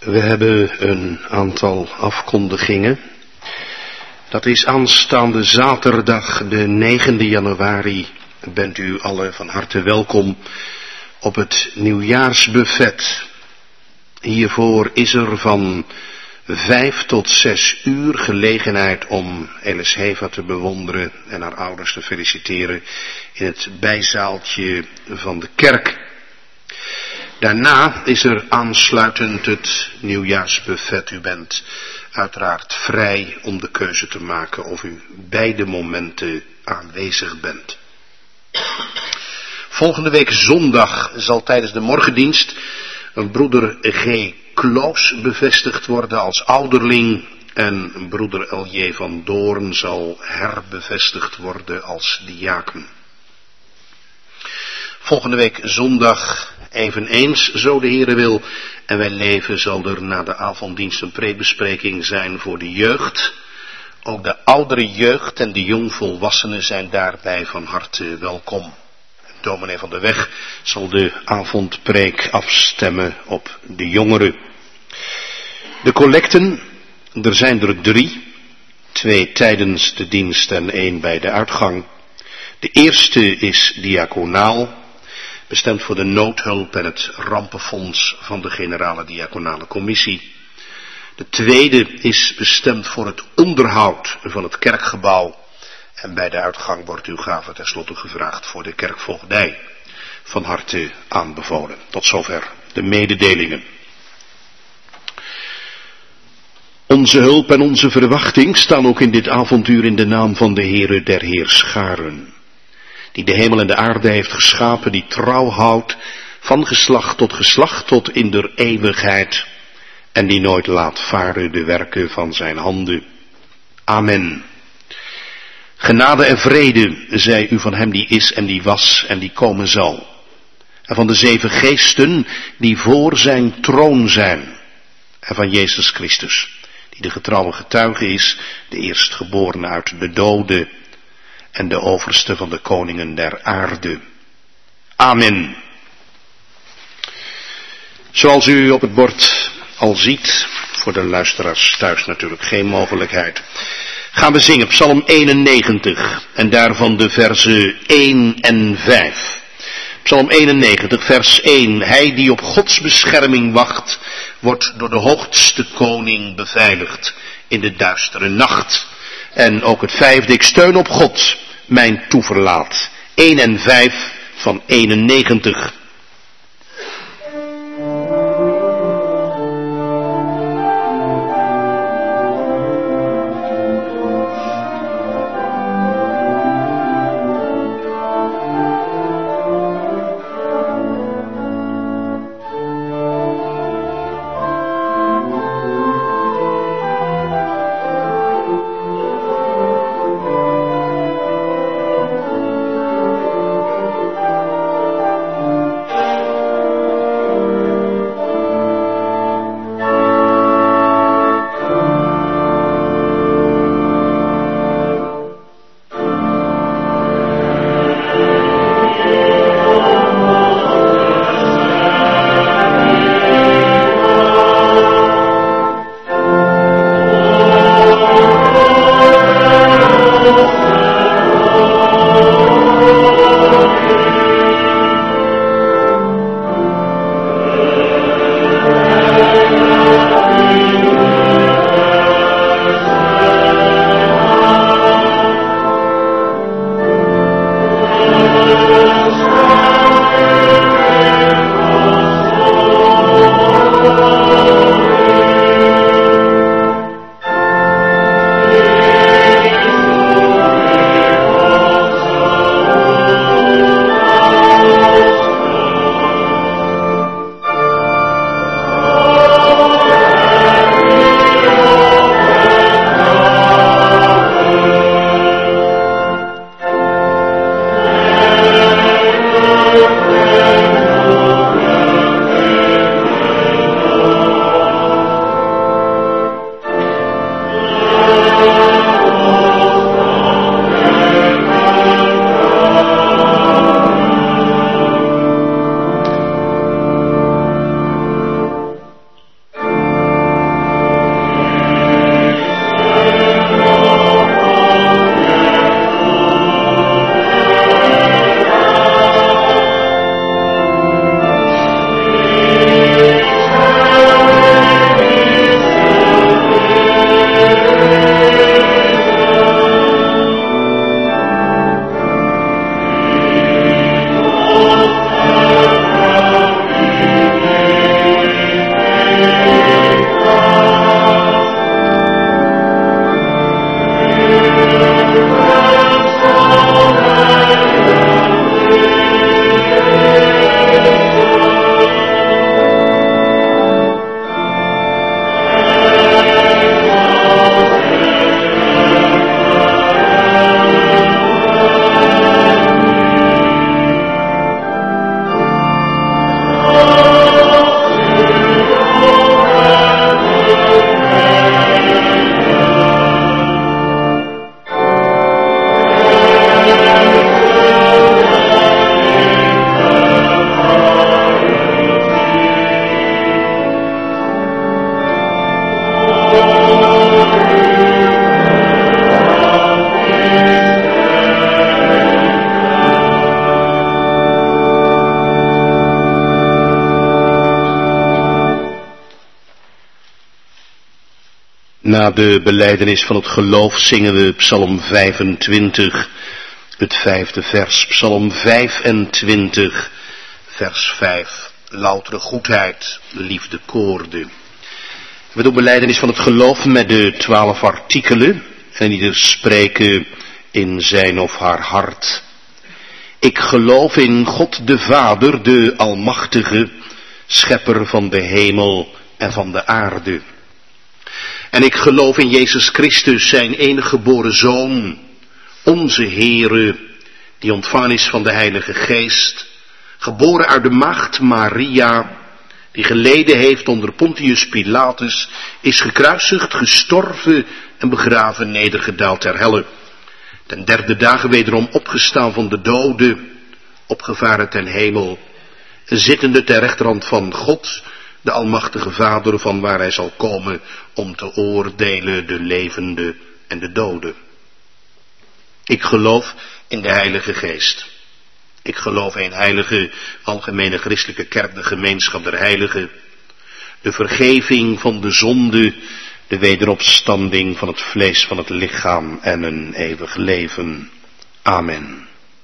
We hebben een aantal afkondigingen. Dat is aanstaande zaterdag de 9e januari. Bent u allen van harte welkom op het nieuwjaarsbuffet. Hiervoor is er van 5 tot 6 uur gelegenheid om Elis Heva te bewonderen en haar ouders te feliciteren in het bijzaaltje van de kerk. Daarna is er aansluitend het nieuwjaarsbuffet. U bent uiteraard vrij om de keuze te maken of u beide momenten aanwezig bent. Volgende week zondag zal tijdens de morgendienst broeder G. Kloos bevestigd worden als ouderling en broeder L.J. van Doorn zal herbevestigd worden als diaken. Volgende week zondag eveneens, zo de Heere wil, en wij leven, zal er na de avonddienst een preekbespreking zijn voor de jeugd. Ook de oudere jeugd en de jongvolwassenen zijn daarbij van harte welkom. Dominee van der Weg zal de avondpreek afstemmen op de jongeren. De collecten, er zijn er 3, 2 tijdens de dienst en 1 bij de uitgang. De eerste is diaconaal, bestemd voor de noodhulp en het rampenfonds van de Generale Diaconale Commissie. De tweede is bestemd voor het onderhoud van het kerkgebouw. En bij de uitgang wordt uw gave tenslotte gevraagd voor de kerkvoogdij. Van harte aanbevolen. Tot zover de mededelingen. Onze hulp en onze verwachting staan ook in dit avontuur in de naam van de Heere der Heerscharen. Die de hemel en de aarde heeft geschapen, die trouw houdt van geslacht tot in der eeuwigheid. En die nooit laat varen de werken van zijn handen. Amen. Genade en vrede zij u van hem die is en die was en die komen zal. En van de 7 geesten die voor zijn troon zijn. En van Jezus Christus, die de getrouwe getuige is, de eerstgeborene uit de doden en de overste van de koningen der aarde. Amen. Zoals u op het bord al ziet, voor de luisteraars thuis natuurlijk geen mogelijkheid, gaan we zingen Psalm 91 en daarvan de verzen 1 en 5. Psalm 91 vers 1. Hij die op Gods bescherming wacht, wordt door de hoogste koning beveiligd in de duistere nacht. En ook het 5e, ik steun op God, mijn toeverlaat. 1 en 5 van 91. Na de belijdenis van het geloof zingen we Psalm 25, het 5e vers. Psalm 25, vers 5. Loutere goedheid, liefde koorde. We doen belijdenis van het geloof met de 12 artikelen. En ieder spreken in zijn of haar hart. Ik geloof in God de Vader, de Almachtige, schepper van de hemel en van de aarde. En ik geloof in Jezus Christus, zijn enige geboren Zoon, onze Heere, die ontvangen is van de Heilige Geest, geboren uit de maagd Maria, die geleden heeft onder Pontius Pilatus, is gekruisigd, gestorven en begraven, nedergedaald ter helle. Ten 3e dagen wederom opgestaan van de doden, opgevaren ten hemel, zittende ter rechterhand van God, de Almachtige Vader, van waar hij zal komen om te oordelen de levenden en de doden. Ik geloof in de Heilige Geest. Ik geloof in heilige, algemene christelijke kerk, de gemeenschap der heiligen, de vergeving van de zonde, de wederopstanding van het vlees van het lichaam en een eeuwig leven. Amen.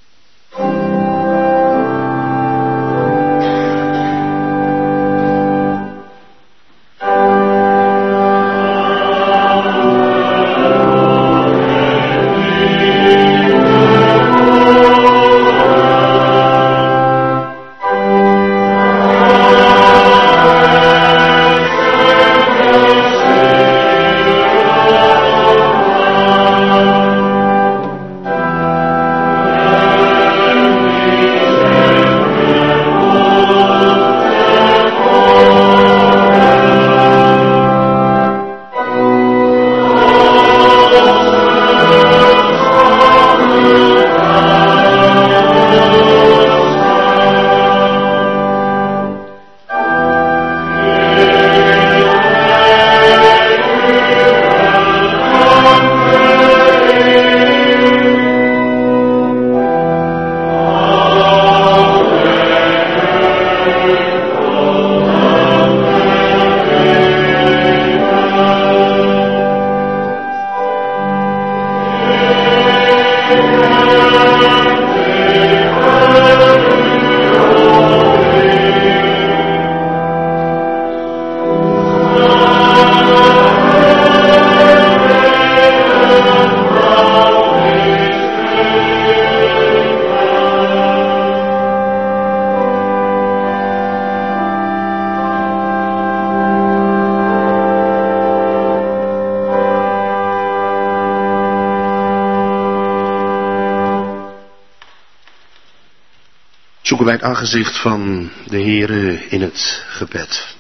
Zoeken wij het aangezicht van de Heere in het gebed.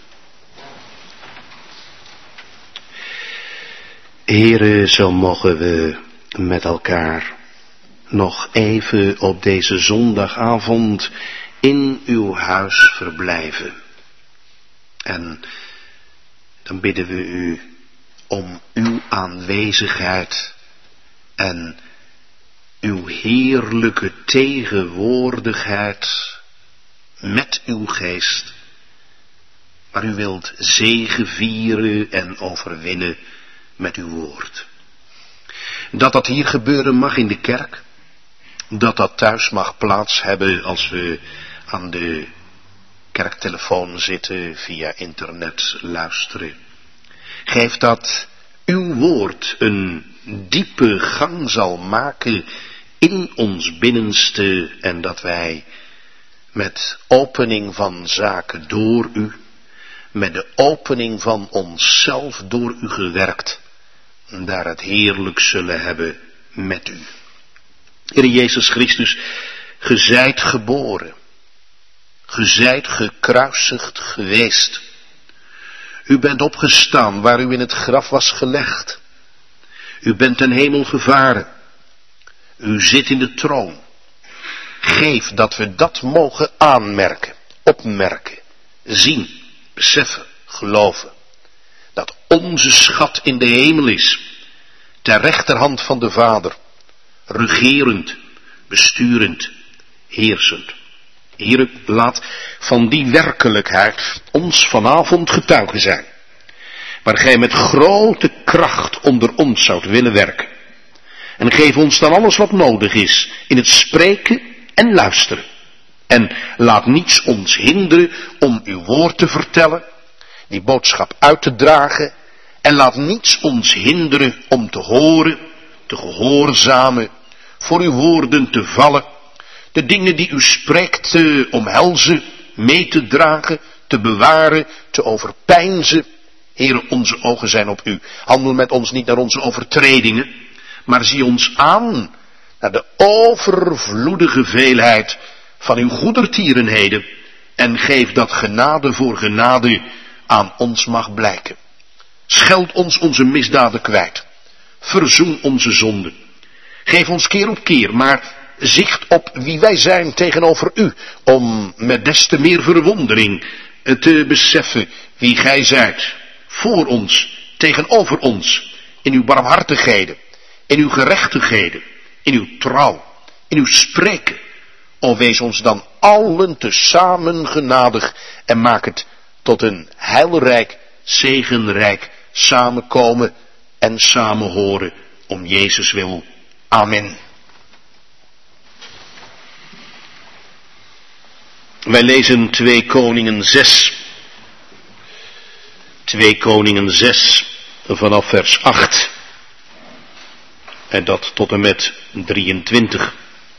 Heere, zo mogen we met elkaar nog even op deze zondagavond in uw huis verblijven. En dan bidden we u om uw aanwezigheid en uw heerlijke tegenwoordigheid met uw geest, waar u wilt zegevieren en overwinnen met uw woord. Dat hier gebeuren mag in de kerk, dat thuis mag plaats hebben als we aan de kerktelefoon zitten, via internet luisteren. Geef dat uw woord een diepe gang zal maken in ons binnenste en dat wij met opening van zaken door u, met de opening van onszelf door u gewerkt, daar het heerlijk zullen hebben met u. Heer Jezus Christus, ge zijt geboren, ge zijt gekruisigd geweest. U bent opgestaan waar u in het graf was gelegd. U bent ten hemel gevaren. U zit in de troon. Geef dat we dat mogen aanmerken, opmerken, zien, beseffen, geloven. Dat onze schat in de hemel is, ter rechterhand van de Vader, regerend, besturend, heersend. Heere, laat van die werkelijkheid ons vanavond getuige zijn. waar gij met grote kracht onder ons zoudt willen werken. En geef ons dan alles wat nodig is in het spreken en luisteren. En laat niets ons hinderen om uw woord te vertellen, die boodschap uit te dragen. En laat niets ons hinderen om te horen, te gehoorzamen, voor uw woorden te vallen. De dingen die u spreekt te omhelzen, mee te dragen, te bewaren, te overpeinzen. Heere, onze ogen zijn op u. Handel met ons niet naar onze overtredingen, maar zie ons aan naar de overvloedige veelheid van uw goedertierenheden en geef dat genade voor genade aan ons mag blijken. Scheld ons onze misdaden kwijt. Verzoen onze zonden. Geef ons keer op keer, maar zicht op wie wij zijn tegenover u, om met des te meer verwondering te beseffen wie gij zijt. Voor ons, tegenover ons, in uw barmhartigheden, in uw gerechtigheden, in uw trouw, in uw spreken. O, wees ons dan allen tezamen genadig en maak het tot een heilrijk, zegenrijk samenkomen en samenhoren om Jezus wil. Amen. Wij lezen 2 Koningen 6. 2 Koningen 6 vanaf vers 8. En dat tot en met 23.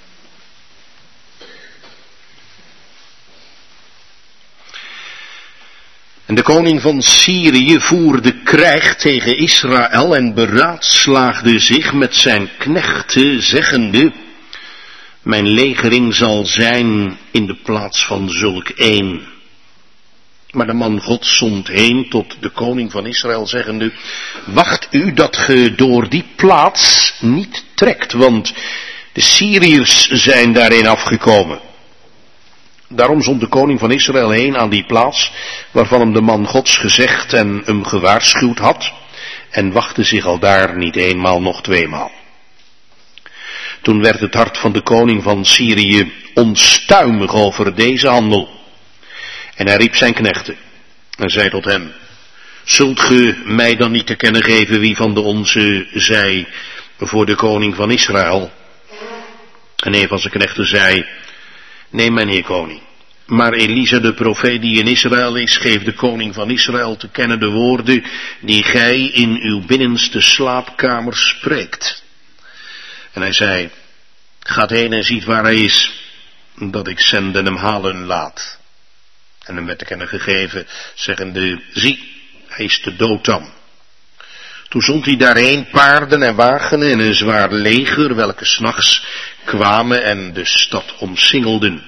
En de koning van Syrië voerde krijg tegen Israël en beraadslaagde zich met zijn knechten, zeggende: mijn legering zal zijn in de plaats van zulk een. Maar de man God zond heen tot de koning van Israël, zeggende: wacht u dat ge door die plaats niet trekt, want de Syriërs zijn daarin afgekomen. Daarom zond de koning van Israël heen aan die plaats, waarvan hem de man Gods gezegd en hem gewaarschuwd had, en wachtte zich al daar niet eenmaal, nog tweemaal. Toen werd het hart van de koning van Syrië onstuimig over deze handel. En hij riep zijn knechten en zei tot hem: zult ge mij dan niet te kennen geven wie van de onze zij voor de koning van Israël? En een van zijn knechten zei: nee, mijn heer koning. Maar Elisa de profeet die in Israël is, geeft de koning van Israël te kennen de woorden die gij in uw binnenste slaapkamer spreekt. En hij zei: gaat heen en ziet waar hij is, dat ik zenden hem halen laat. En hem werd te kennen gegeven, zeggende: zie, hij is te Dotam. Toen zond hij daarheen paarden en wagens en een zwaar leger, welke 's nachts kwamen en de stad omsingelden.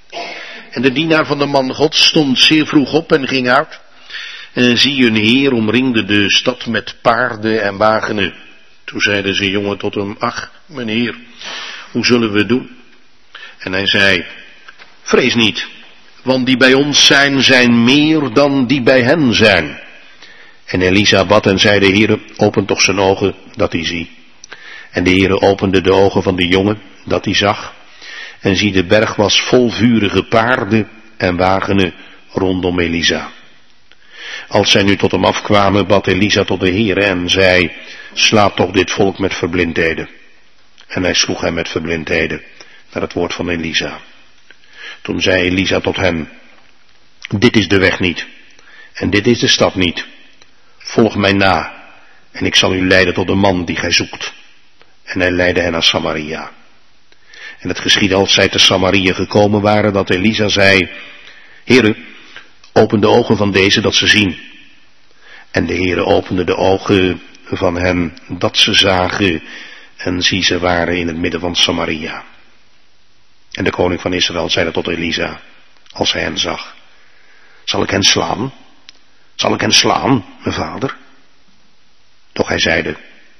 En de dienaar van de man God stond zeer vroeg op en ging uit. En zie, een heer omringde de stad met paarden en wagens. Toen zeiden ze jongen tot hem: ach, mijn heer, hoe zullen we doen? En hij zei: vrees niet, want die bij ons zijn meer dan die bij hen zijn. En Elisa bad en zei: de Heere, open toch zijn ogen, dat hij zie. En de Heere opende de ogen van de jongen, dat hij zag. En zie, de berg was vol vurige paarden en wagens rondom Elisa. Als zij nu tot hem afkwamen, bad Elisa tot de Heere en zei: slaat toch dit volk met verblindheden. En hij sloeg hem met verblindheden, naar het woord van Elisa. Toen zei Elisa tot hem: dit is de weg niet, en dit is de stad niet. Volg mij na, en ik zal u leiden tot de man die gij zoekt. En hij leidde hen naar Samaria. En het geschiedde als zij te Samaria gekomen waren, dat Elisa zei: Heere, open de ogen van deze, dat ze zien. En de Heere opende de ogen van hen, dat ze zagen, en zie, ze waren in het midden van Samaria. En de koning van Israël zeide tot Elisa, als hij hen zag: zal ik hen slaan? Zal ik hen slaan, mijn vader? Doch hij zeide: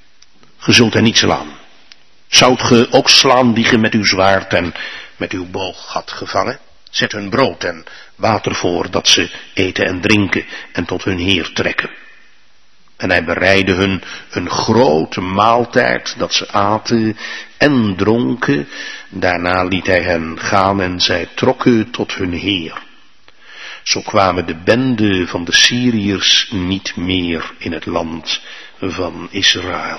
ge zult hen niet slaan. Zoudt ge ook slaan die ge met uw zwaard en met uw boog had gevangen? Zet hun brood en water voor, dat ze eten en drinken en tot hun heer trekken. En hij bereidde hun een grote maaltijd, dat ze aten en dronken. Daarna liet hij hen gaan en zij trokken tot hun heer. Zo kwamen de benden van de Syriërs niet meer in het land van Israël.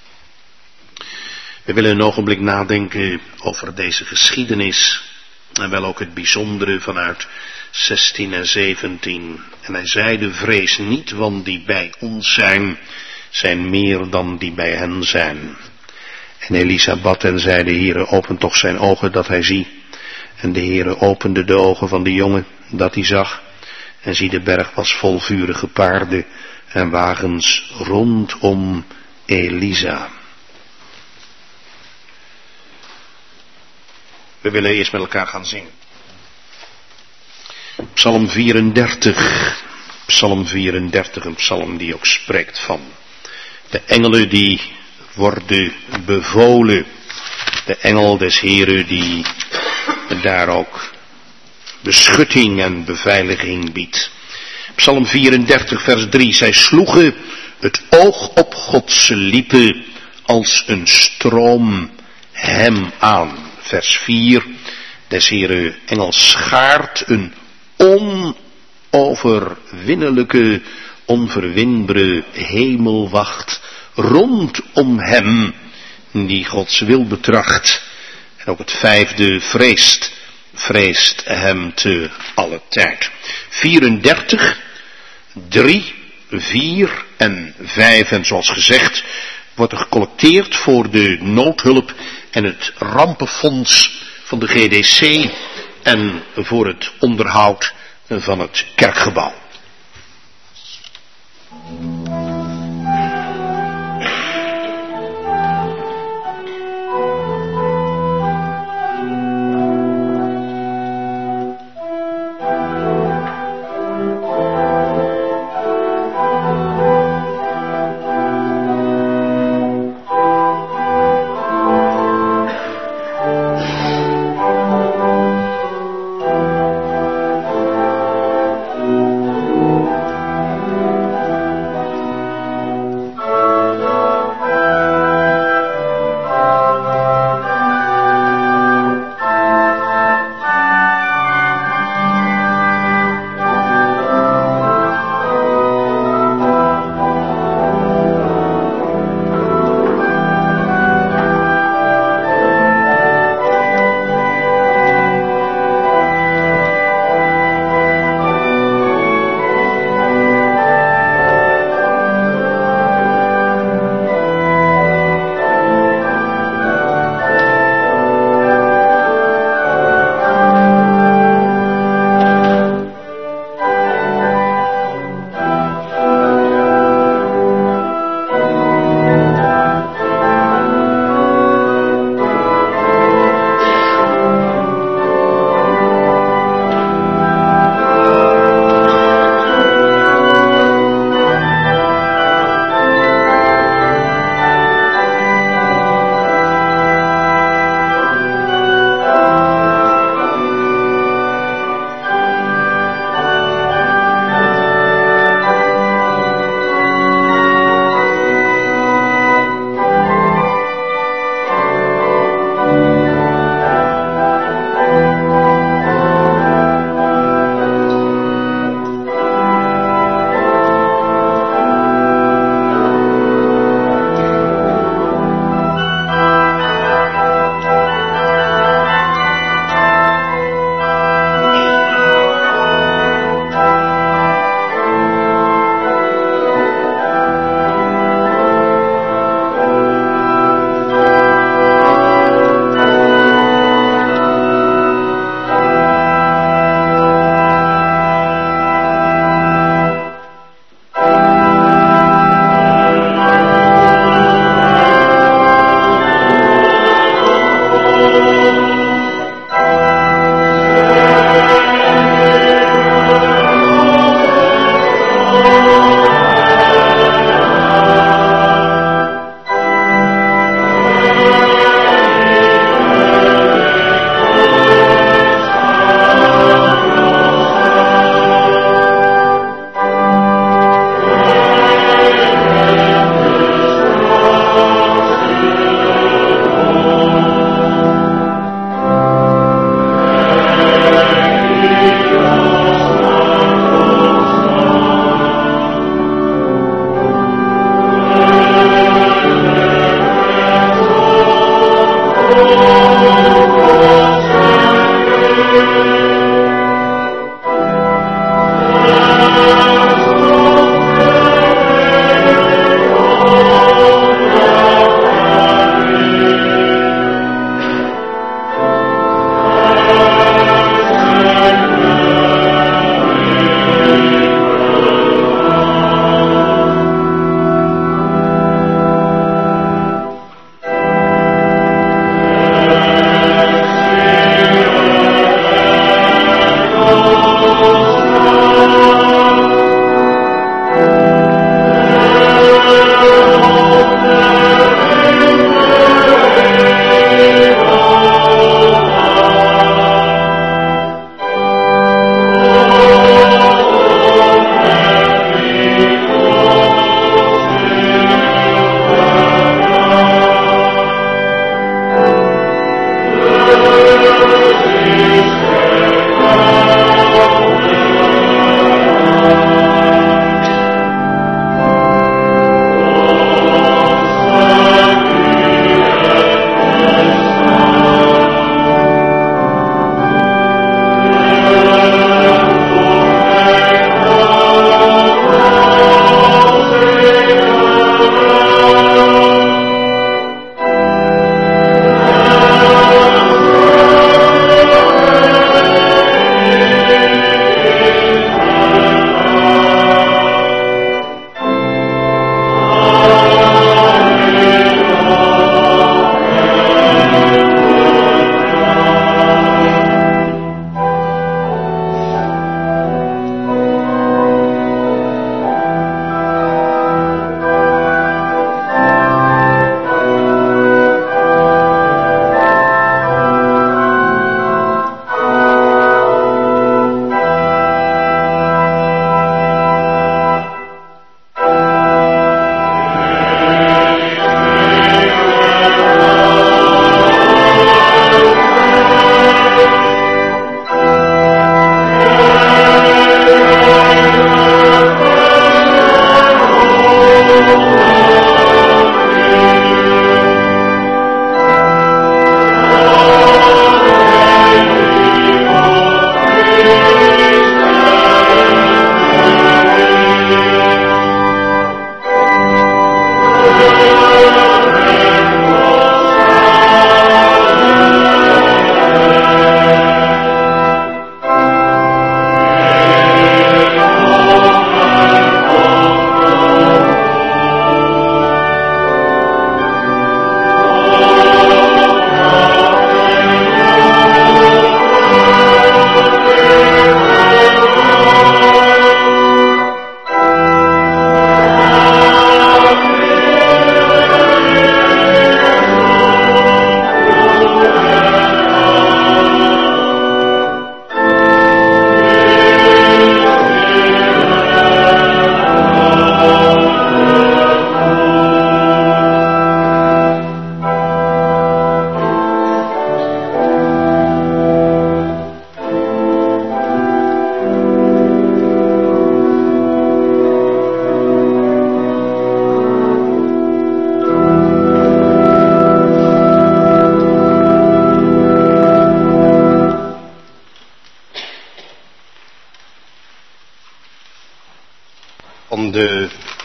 We willen een ogenblik nadenken over deze geschiedenis en wel ook het bijzondere vanuit 16 en 17. En hij zeide, vrees niet, want die bij ons zijn meer dan die bij hen zijn. En Elisa bad en zei, de Heere, open toch zijn ogen dat hij zie. En de Heere opende de ogen van de jongen dat hij zag. En zie, de berg was vol vurige paarden en wagens rondom Elisa. We willen eerst met elkaar gaan zingen. Psalm 34. Psalm 34, een psalm die ook spreekt van de engelen die worden bevolen. De engel des Heren die daar ook beschutting en beveiliging biedt. Psalm 34 vers 3. Zij sloegen het oog op Gods lippen als een stroom hem aan. Vers 4. Des Heren engel schaart een onoverwinnelijke, onverwinbare hemelwacht rondom hem die Gods wil betracht. En ook het 5e, vreest hem te alle tijd. 34, 3, 4 en 5. En zoals gezegd wordt er gecollecteerd voor de noodhulp en het rampenfonds van de GDC en voor het onderhoud van het kerkgebouw.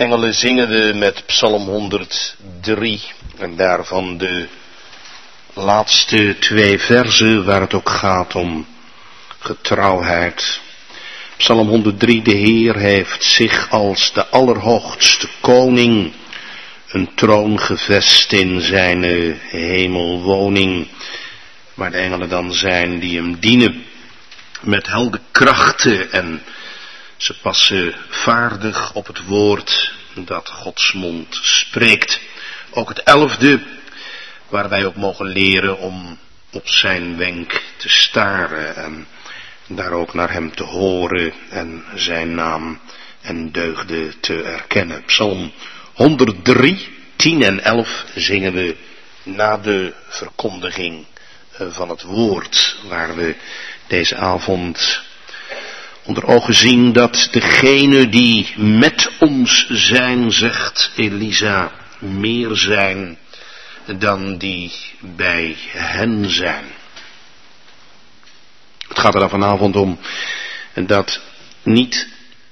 Engelen zingen we met Psalm 103 en daarvan de laatste 2 verzen waar het ook gaat om getrouwheid. Psalm 103, de Heer heeft zich als de allerhoogste koning een troon gevest in zijn hemelwoning, waar de engelen dan zijn die hem dienen met heldenkrachten en ze passen vaardig op het woord dat Gods mond spreekt. Ook het 11e, waar wij ook mogen leren om op zijn wenk te staren en daar ook naar hem te horen en zijn naam en deugden te erkennen. Psalm 103, 10 en 11 zingen we na de verkondiging van het woord, waar we deze avond onder ogen zien dat degene die met ons zijn, zegt Elisa, meer zijn dan die bij hen zijn. Het gaat er dan vanavond om dat niet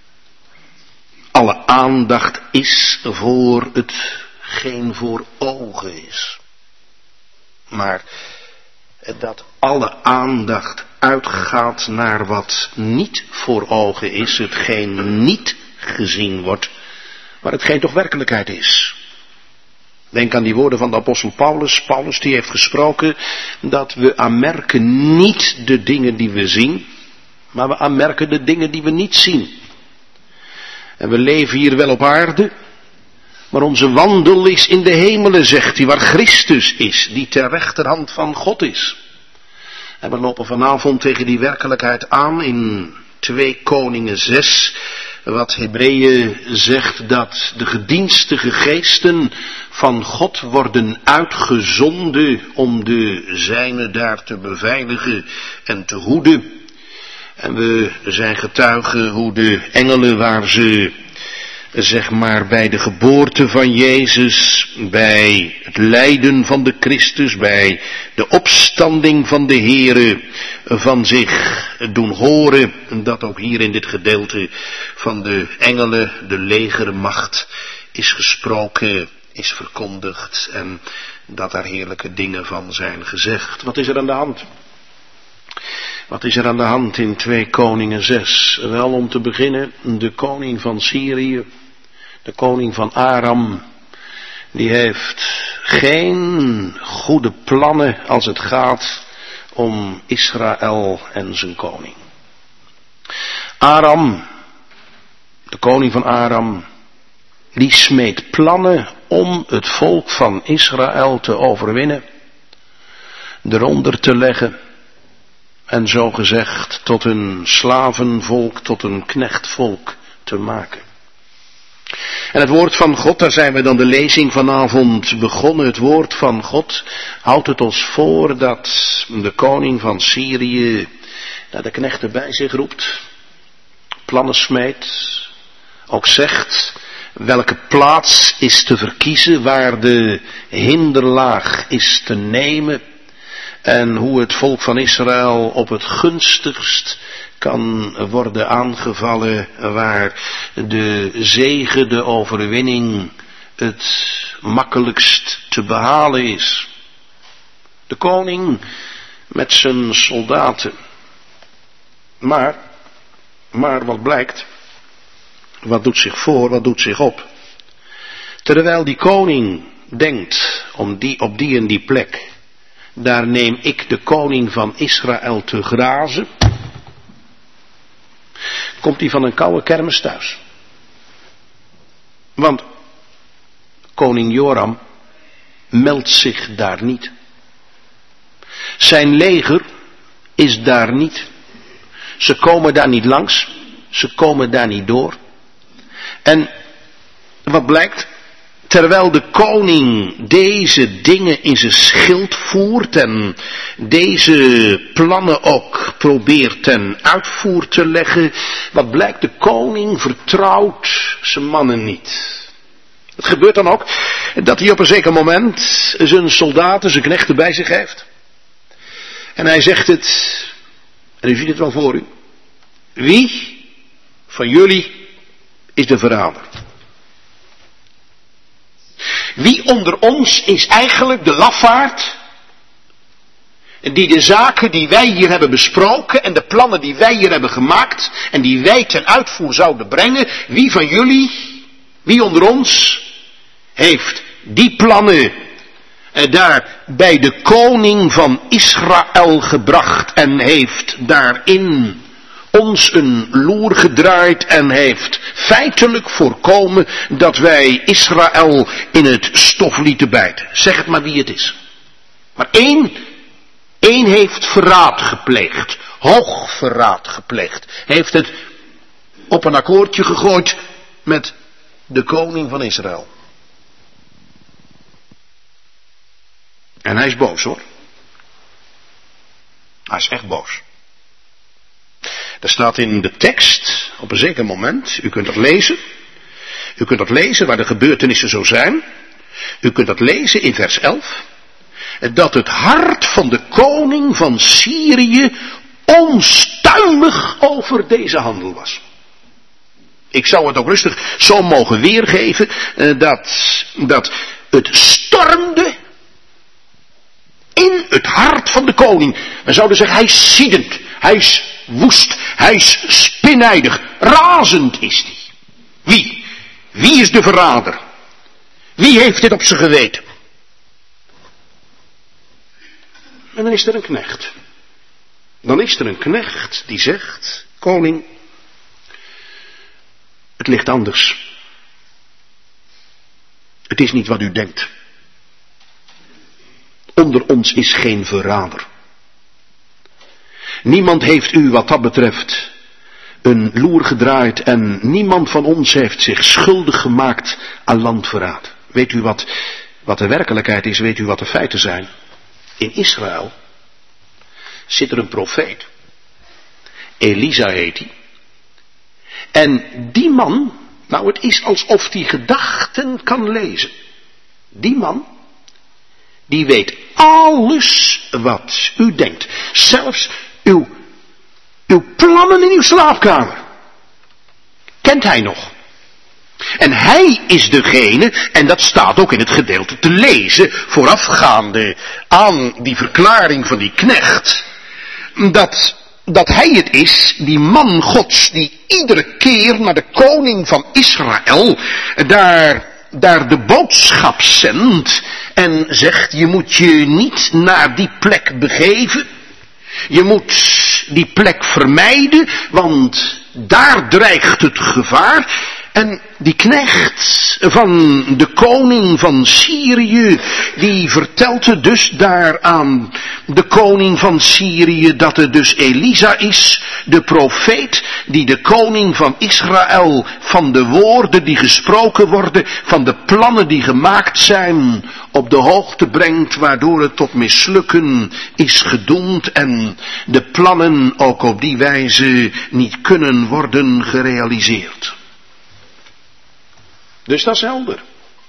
alle aandacht is voor hetgeen voor ogen is, maar dat alle aandacht uitgaat naar wat niet voor ogen is, hetgeen niet gezien wordt, maar hetgeen toch werkelijkheid is. Denk aan die woorden van de apostel Paulus. Paulus die heeft gesproken dat we aanmerken niet de dingen die we zien, maar we aanmerken de dingen die we niet zien. En we leven hier wel op aarde, maar onze wandel is in de hemelen, zegt hij, waar Christus is, die ter rechterhand van God is. En we lopen vanavond tegen die werkelijkheid aan in 2 Koningen 6, wat Hebreeën zegt dat de gedienstige geesten van God worden uitgezonden om de zijnen daar te beveiligen en te hoeden. En we zijn getuigen hoe de engelen, waar ze zeg maar bij de geboorte van Jezus, bij het lijden van de Christus, bij de opstanding van de Heere van zich doen horen, dat ook hier in dit gedeelte van de engelen, de legermacht, is gesproken, is verkondigd en dat daar heerlijke dingen van zijn gezegd. Wat is er aan de hand? Wat is er aan de hand in 2 Koningen 6? Wel, om te beginnen, de koning van Syrië, de koning van Aram, die heeft geen goede plannen als het gaat om Israël en zijn koning. Aram, de koning van Aram, die smeet plannen om het volk van Israël te overwinnen, eronder te leggen en zo gezegd tot een slavenvolk, tot een knechtvolk te maken. En het woord van God, daar zijn we dan de lezing vanavond begonnen. Het woord van God houdt het ons voor dat de koning van Syrië daar de knechten bij zich roept, plannen smeet, ook zegt welke plaats is te verkiezen, waar de hinderlaag is te nemen en hoe het volk van Israël op het gunstigst kan worden aangevallen, waar de zege, de overwinning het makkelijkst te behalen is. De koning met zijn soldaten. Maar wat blijkt? Wat doet zich voor, wat doet zich op? Terwijl die koning denkt op die en die plek, daar neem ik de koning van Israël te grazen, komt hij van een koude kermis thuis. Want koning Joram meldt zich daar niet. Zijn leger is daar niet. Ze komen daar niet langs. Ze komen daar niet door. En wat blijkt? Terwijl de koning deze dingen in zijn schild voert en deze plannen ook probeert ten uitvoer te leggen, wat blijkt? De koning vertrouwt zijn mannen niet. Het gebeurt dan ook dat hij op een zeker moment zijn soldaten, zijn knechten bij zich heeft. En hij zegt het, en u ziet het wel voor u, wie van jullie is de verrader? Wie onder ons is eigenlijk de lafaard die de zaken die wij hier hebben besproken en de plannen die wij hier hebben gemaakt en die wij ten uitvoer zouden brengen, wie van jullie, wie onder ons heeft die plannen daar bij de koning van Israël gebracht en heeft daarin ons een loer gedraaid en heeft feitelijk voorkomen dat wij Israël in het stof lieten bijten. Zeg het maar wie het is. Maar één heeft verraad gepleegd, hoog verraad gepleegd, heeft het op een akkoordje gegooid met de koning van Israël. En hij is boos hoor. Hij is echt boos. Er staat in de tekst, op een zeker moment, u kunt dat lezen. U kunt dat lezen waar de gebeurtenissen zo zijn. U kunt dat lezen in vers 11. Dat het hart van de koning van Syrië onstuimig over deze handel was. Ik zou het ook rustig zo mogen weergeven, dat het stormde in het hart van de koning. We zouden zeggen, hij is ziedend, hij is woest, hij is spinnijdig, razend is hij. Wie? Wie is de verrader? Wie heeft dit op zijn geweten? En dan is er een knecht. Dan is er een knecht die zegt, koning, het ligt anders. Het is niet wat u denkt. Onder ons is geen verrader. Niemand heeft u wat dat betreft een loer gedraaid en niemand van ons heeft zich schuldig gemaakt aan landverraad. Weet u wat de werkelijkheid is? Weet u wat de feiten zijn? In Israël zit er een profeet. Elisa heet hij. En die man, nou het is alsof die gedachten kan lezen. Die man, die weet alles wat u denkt. Zelfs uw plannen in uw slaapkamer. Kent hij nog. En hij is degene, en dat staat ook in het gedeelte te lezen, voorafgaande aan die verklaring van die knecht, dat hij het is, die man Gods, die iedere keer naar de koning van Israël daar de boodschap zendt en zegt, je moet je niet naar die plek begeven. Je moet die plek vermijden, want daar dreigt het gevaar. En die knecht van de koning van Syrië, die vertelt dus daar aan de koning van Syrië dat het dus Elisa is, de profeet, die de koning van Israël van de woorden die gesproken worden, van de plannen die gemaakt zijn, op de hoogte brengt, waardoor het tot mislukken is gedoemd en de plannen ook op die wijze niet kunnen worden gerealiseerd. Dus dat is helder.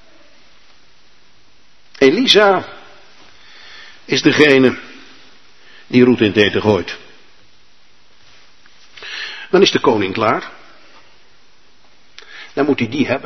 Elisa is degene die roet in het eten gooit. Dan is de koning klaar. Dan moet hij die hebben.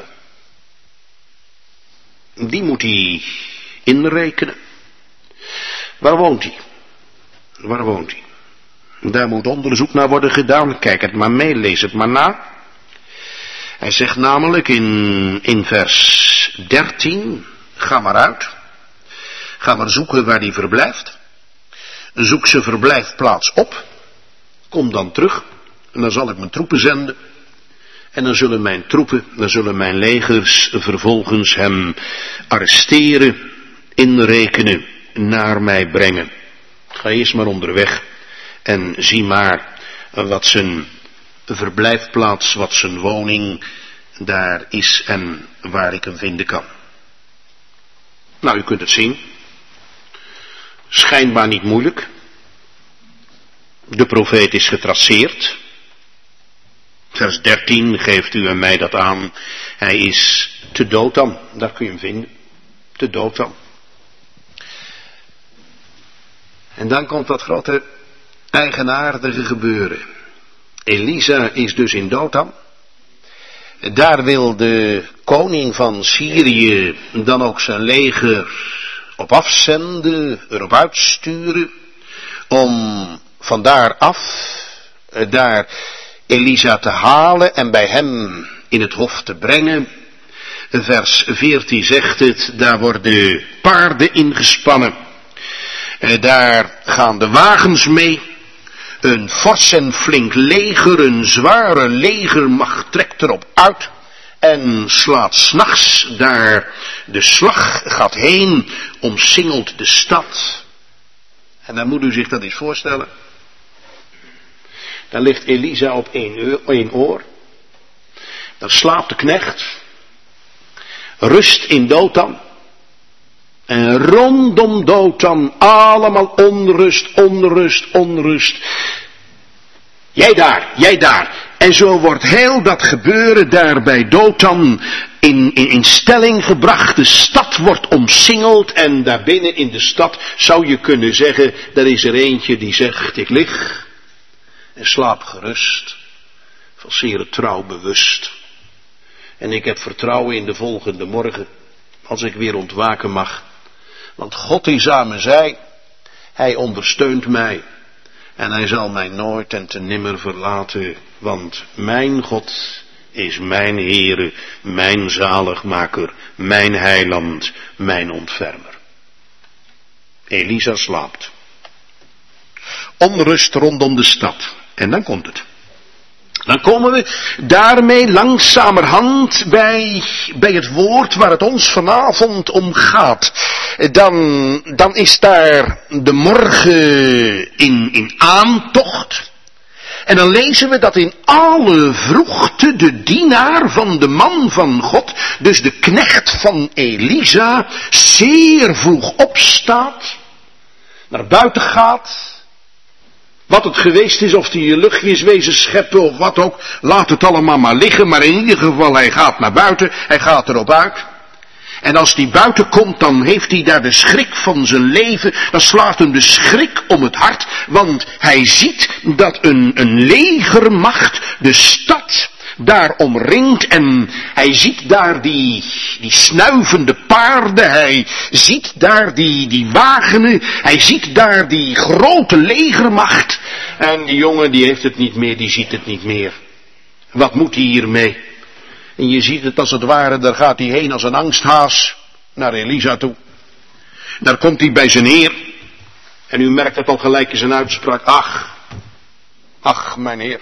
Die moet hij inrekenen. Waar woont hij? Waar woont hij? Daar moet onderzoek naar worden gedaan. Kijk het maar mee, lees het maar na. Hij zegt namelijk in vers 13, ga maar uit. Ga maar zoeken waar hij verblijft. Zoek zijn verblijfplaats op. Kom dan terug. En dan zal ik mijn troepen zenden. En dan zullen mijn legers vervolgens hem arresteren, inrekenen, naar mij brengen. Ga eerst maar onderweg en zie maar wat zijn verblijfplaats, wat zijn woning daar is en waar ik hem vinden kan. Nou, u kunt het zien. Schijnbaar niet moeilijk. De profeet is getraceerd. Vers 13 geeft u en mij dat aan. Hij is te Dothan. Daar kun je hem vinden. Te Dothan. En dan komt dat grote eigenaardige gebeuren. Elisa is dus in Dothan. Daar wil de koning van Syrië dan ook zijn leger op afzenden, erop uitsturen, om van daar af, daar Elisa te halen en bij hem in het hof te brengen. Vers 14 zegt het, daar worden paarden ingespannen, daar gaan de wagens mee. Een fors en flink leger, een zware legermacht trekt erop uit en slaat 's nachts daar de slag, gaat heen, omsingelt de stad. En dan moet u zich dat eens voorstellen. Dan ligt Elisa op één oor. Dan slaapt de knecht. Rust in Dothan. En rondom Dothan allemaal onrust, onrust, onrust. Jij daar. En zo wordt heel dat gebeuren daar bij Dothan in stelling gebracht. De stad wordt omsingeld en daarbinnen in de stad zou je kunnen zeggen, daar is er eentje die zegt, ik lig en slaap gerust, van zeer trouw bewust. En ik heb vertrouwen in de volgende morgen, als ik weer ontwaken mag. Want God is aan mijn zij, Hij ondersteunt mij. En Hij zal mij nooit en te nimmer verlaten, want mijn God is mijn Heere, mijn zaligmaker, mijn heiland, mijn ontfermer. Elisa slaapt. Onrust rondom de stad. En dan komt het. Dan komen we daarmee langzamerhand bij het woord waar het ons vanavond om gaat. Dan is daar de morgen in aantocht. En dan lezen we dat in alle vroegte de dienaar van de man van God, dus de knecht van Elisa, zeer vroeg opstaat, naar buiten gaat. Wat het geweest is, of hij je luchtjes wezen scheppen of wat ook, laat het allemaal maar liggen, maar in ieder geval hij gaat naar buiten, hij gaat erop uit. En als hij buiten komt, dan heeft hij daar de schrik van zijn leven, dan slaat hem de schrik om het hart, want hij ziet dat een legermacht de stad daar omringt en hij ziet daar die snuivende paarden, hij ziet daar die wagenen, hij ziet daar die grote legermacht en die jongen die heeft het niet meer, die ziet het niet meer. Wat moet hij hiermee? En je ziet het als het ware, daar gaat hij heen als een angsthaas naar Elisa toe. Daar komt hij bij zijn heer en u merkt het al gelijk in zijn uitspraak, ach mijn heer.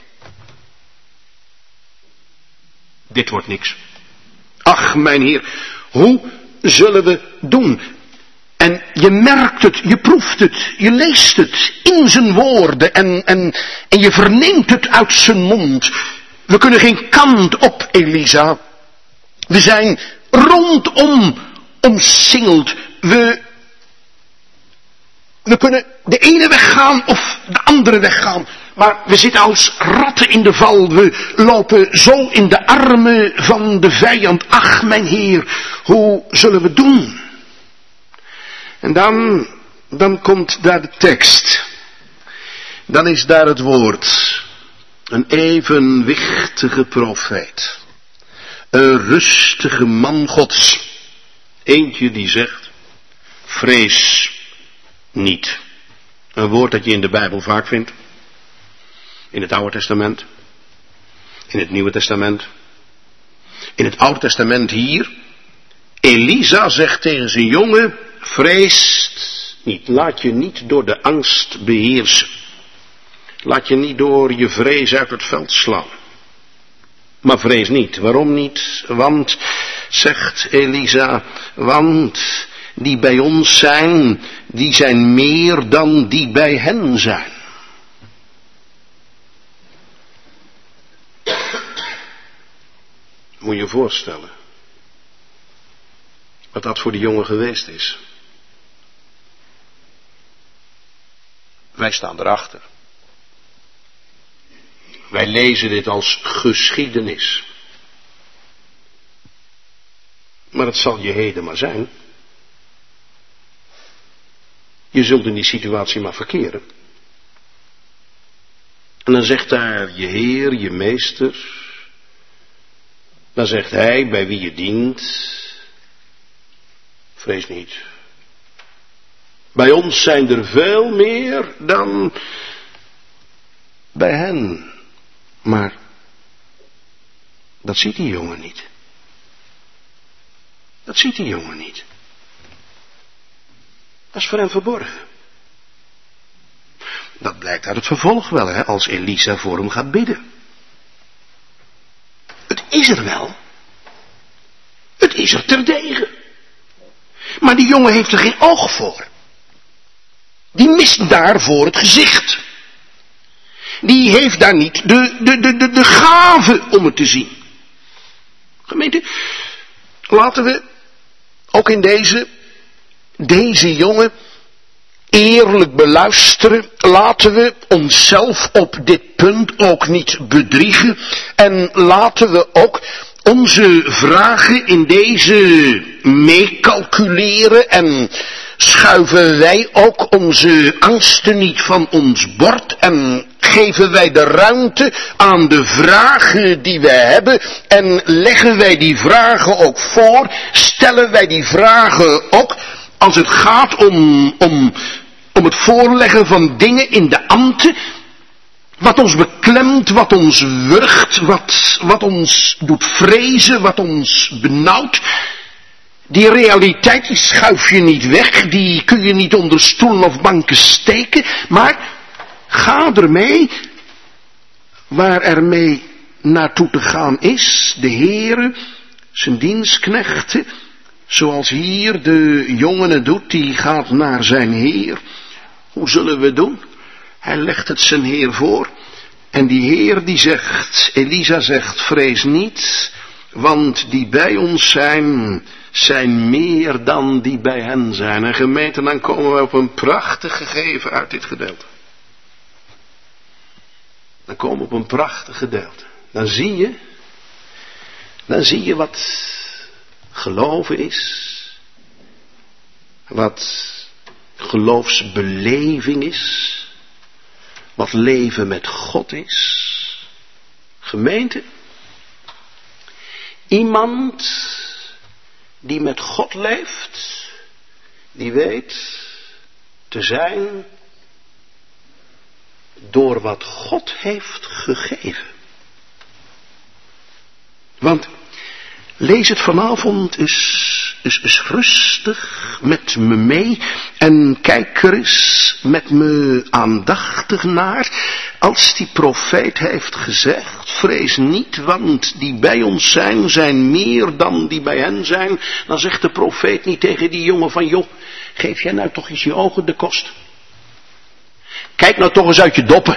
Dit wordt niks. Ach, mijn heer, hoe zullen we doen? En je merkt het, je proeft het, je leest het in zijn woorden en je verneemt het uit zijn mond. We kunnen geen kant op, Elisa. We zijn rondom omsingeld. We kunnen de ene weg gaan of de andere weg gaan. Maar we zitten als ratten in de val. We lopen zo in de armen van de vijand. Ach, mijn Heer, hoe zullen we doen? En dan komt daar de tekst. Dan is daar het woord. Een evenwichtige profeet. Een rustige man Gods. Eentje die zegt, vrees niet. Een woord dat je in de Bijbel vaak vindt. In het Oude Testament. In het Nieuwe Testament. In het Oude Testament hier. Elisa zegt tegen zijn jongen, vrees niet. Laat je niet door de angst beheersen. Laat je niet door je vrees uit het veld slaan. Maar vrees niet. Waarom niet? Want, zegt Elisa, want die bij ons zijn, die zijn meer dan die bij hen zijn. Moet je je voorstellen wat dat voor die jongen geweest is. Wij staan erachter. Wij lezen dit als geschiedenis. Maar het zal je heden maar zijn. Je zult in die situatie maar verkeren. En dan zegt daar je Heer, je Meester, Dan zegt hij bij wie je dient, vrees niet. Bij ons zijn er veel meer dan bij hen. Maar dat ziet die jongen niet. Dat ziet die jongen niet. Dat is voor hem verborgen. Dat blijkt uit het vervolg wel, hè, als Elisa voor hem gaat bidden. Het is er wel. Het is er terdege. Maar die jongen heeft er geen oog voor. Die mist daar voor het gezicht. Die heeft daar niet de gave om het te zien. Gemeente, laten we ook in deze jongen eerlijk beluisteren. Laten we onszelf op dit punt ook niet bedriegen. En laten we ook onze vragen in deze meecalculeren. En schuiven wij ook onze angsten niet van ons bord. En geven wij de ruimte aan de vragen die wij hebben. En leggen wij die vragen ook voor. Stellen wij die vragen ook als het gaat om het voorleggen van dingen in de ambten. Wat ons beklemt, wat ons wurgt, wat ons doet vrezen, wat ons benauwt. Die realiteit die schuif je niet weg, die kun je niet onder stoelen of banken steken. Maar ga ermee waar er mee naartoe te gaan is. De Heere, zijn dienstknechten, zoals hier de jongen het doet, die gaat naar zijn Heer. Hoe zullen we doen? Hij legt het zijn Heer voor. En die Heer die zegt, Elisa zegt, vrees niet, want die bij ons zijn meer dan die bij hen zijn. En gemeente, dan komen we op een prachtig gegeven uit dit gedeelte. Dan komen we op een prachtig gedeelte. Dan zie je wat geloven is. Wat geloofsbeleving is. Wat leven met God is. Gemeente. Iemand die met God leeft. Die weet te zijn door wat God heeft gegeven. Want lees het vanavond eens rustig met me mee en kijk er eens met me aandachtig naar. Als die profeet heeft gezegd, vrees niet, want die bij ons zijn meer dan die bij hen zijn. Dan zegt de profeet niet tegen die jongen van, joh, geef jij nou toch eens je ogen de kost. Kijk nou toch eens uit je doppen.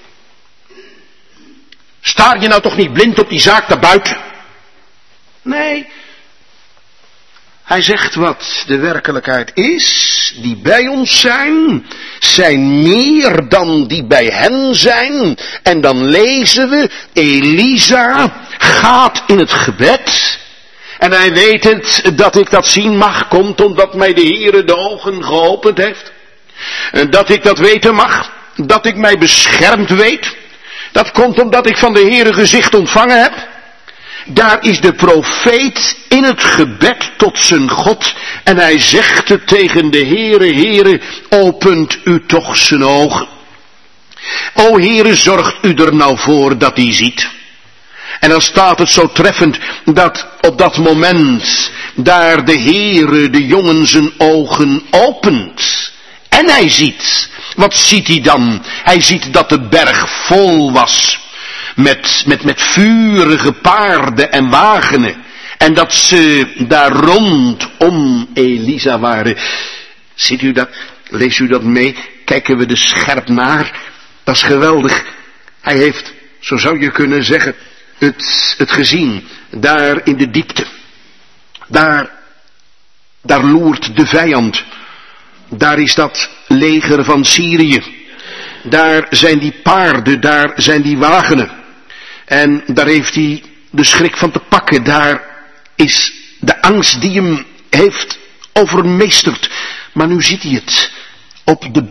Staar je nou toch niet blind op die zaak daarbuiten. Nee, hij zegt wat de werkelijkheid is. Die bij ons zijn meer dan die bij hen zijn. En dan lezen we, Elisa gaat in het gebed. En hij weet het, dat ik dat zien mag, komt omdat mij de Heere de ogen geopend heeft. En dat ik dat weten mag, dat ik mij beschermd weet. Dat komt omdat ik van de Heere gezicht ontvangen heb. Daar is de profeet in het gebed tot zijn God. En hij zegt het tegen de Heere, Heere, opent u toch zijn ogen. O Heere, zorgt u er nou voor dat hij ziet. En dan staat het zo treffend dat op dat moment daar de Heere de jongen zijn ogen opent. En hij ziet. Wat ziet hij dan? Hij ziet dat de berg vol was. Met vurige paarden en wagenen. En dat ze daar rondom Elisa waren. Ziet u dat? Leest u dat mee? Kijken we er scherp naar? Dat is geweldig. Hij heeft, zo zou je kunnen zeggen, het gezien. Daar in de diepte. Daar loert de vijand. Daar is dat leger van Syrië. Daar zijn die paarden, daar zijn die wagenen. En daar heeft hij de schrik van te pakken. Daar is de angst die hem heeft overmeesterd. Maar nu ziet hij het. Op de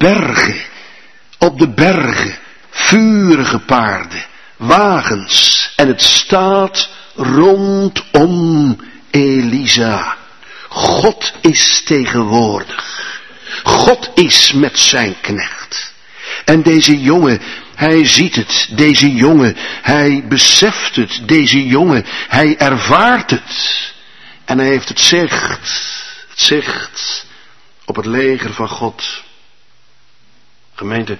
bergen, vurige paarden, wagens. En het staat rondom Elisa. God is tegenwoordig. God is met zijn knecht. En deze jongen, hij ziet het. Deze jongen, hij beseft het. Deze jongen, hij ervaart het. En hij heeft het zicht op het leger van God. Gemeente,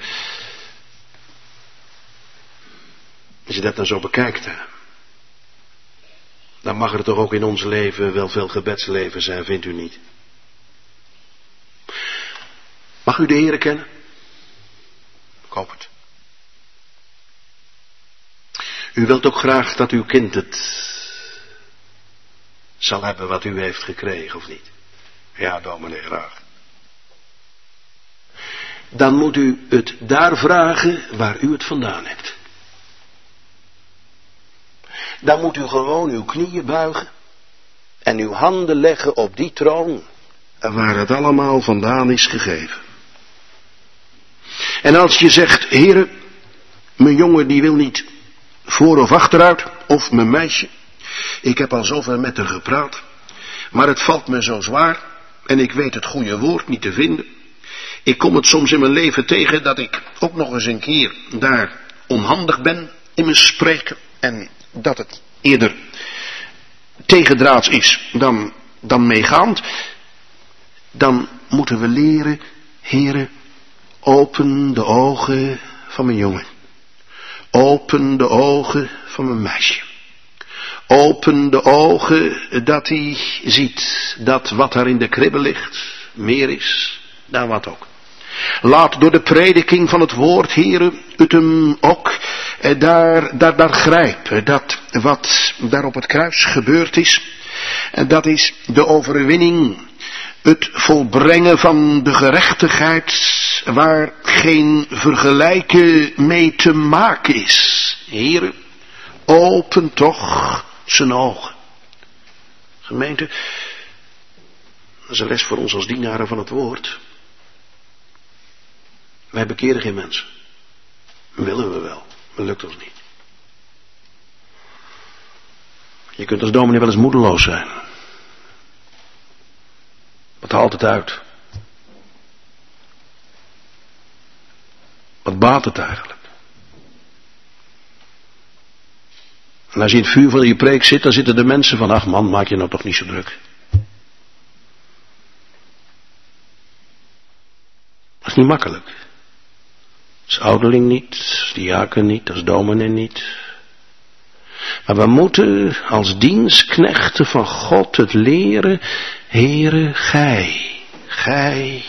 als je dat dan zo bekijkt, dan mag er toch ook in ons leven wel veel gebedsleven zijn, vindt u niet? Mag u de Heere kennen? Ik hoop het. U wilt ook graag dat uw kind het zal hebben wat u heeft gekregen, of niet? Ja, dominee, graag. Dan moet u het daar vragen waar u het vandaan hebt. Dan moet u gewoon uw knieën buigen en uw handen leggen op die troon waar het allemaal vandaan is gegeven. En als je zegt, Heere, mijn jongen die wil niet voor of achteruit, of mijn meisje, ik heb al zoveel met haar gepraat, maar het valt me zo zwaar en ik weet het goede woord niet te vinden. Ik kom het soms in mijn leven tegen dat ik ook nog eens een keer daar onhandig ben in mijn spreken en dat het eerder tegendraads is dan meegaand. Dan moeten we leren, Heere, open de ogen van mijn jongen. Open de ogen van mijn meisje. Open de ogen dat hij ziet dat wat daar in de kribbe ligt meer is dan wat ook. Laat door de prediking van het woord, Heere, het hem ook daar grijpen. Dat wat daar op het kruis gebeurd is, dat is de overwinning. Het volbrengen van de gerechtigheid waar geen vergelijken mee te maken is. Heere, open toch zijn ogen. Gemeente, dat is een les voor ons als dienaren van het woord. Wij bekeren geen mensen. Willen we wel, maar lukt ons niet. Je kunt als dominee wel eens moedeloos zijn. Wat haalt het uit? Wat baat het eigenlijk? En als je in het vuur van je preek zit, dan zitten de mensen van, ach man, maak je nou toch niet zo druk. Dat is niet makkelijk. Als ouderling niet, als diaken niet, als dominee niet. Maar we moeten als dienstknechten van God het leren, Heere, gij.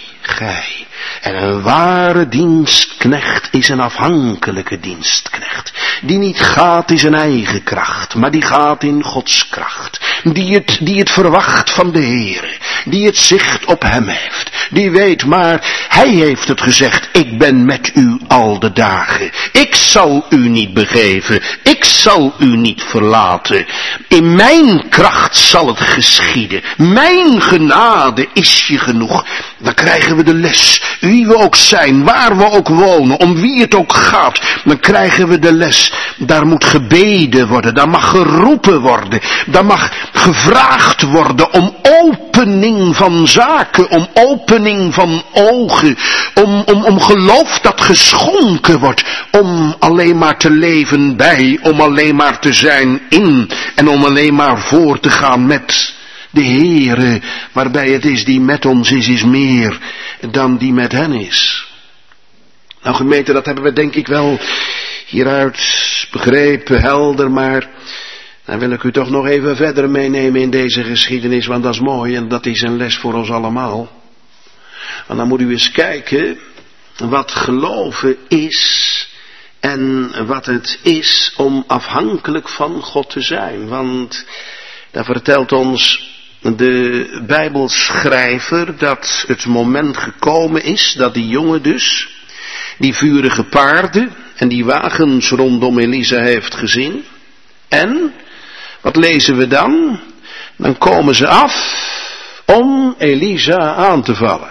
En een ware dienstknecht is een afhankelijke dienstknecht. Die niet gaat in zijn eigen kracht, maar die gaat in Gods kracht. Die het verwacht van de Heere. Die het zicht op hem heeft. Die weet, maar hij heeft het gezegd, ik ben met u al de dagen. Ik zal u niet begeven. Ik zal u niet verlaten. In mijn kracht zal het geschieden. Mijn genade is je genoeg. Dan krijgen we de les. Wie we ook zijn, waar we ook wonen, om wie het ook gaat. Dan krijgen we de les. Daar moet gebeden worden. Daar mag geroepen worden. Daar mag gevraagd worden om opening van zaken. Om opening van ogen. Om geloof dat geschonken wordt. Om alleen maar te leven bij. Om alleen maar te zijn in. En om alleen maar voor te gaan met de Heere. Waarbij het is die met ons is meer dan die met hen is. Nou gemeente, dat hebben we denk ik wel hieruit begrepen, helder, maar dan wil ik u toch nog even verder meenemen in deze geschiedenis, want dat is mooi en dat is een les voor ons allemaal. Want dan moet u eens kijken wat geloven is en wat het is om afhankelijk van God te zijn. Want daar vertelt ons de Bijbelschrijver dat het moment gekomen is dat die jongen dus die vurige paarden en die wagens rondom Elisa heeft gezien. En, wat lezen we dan? Dan komen ze af om Elisa aan te vallen.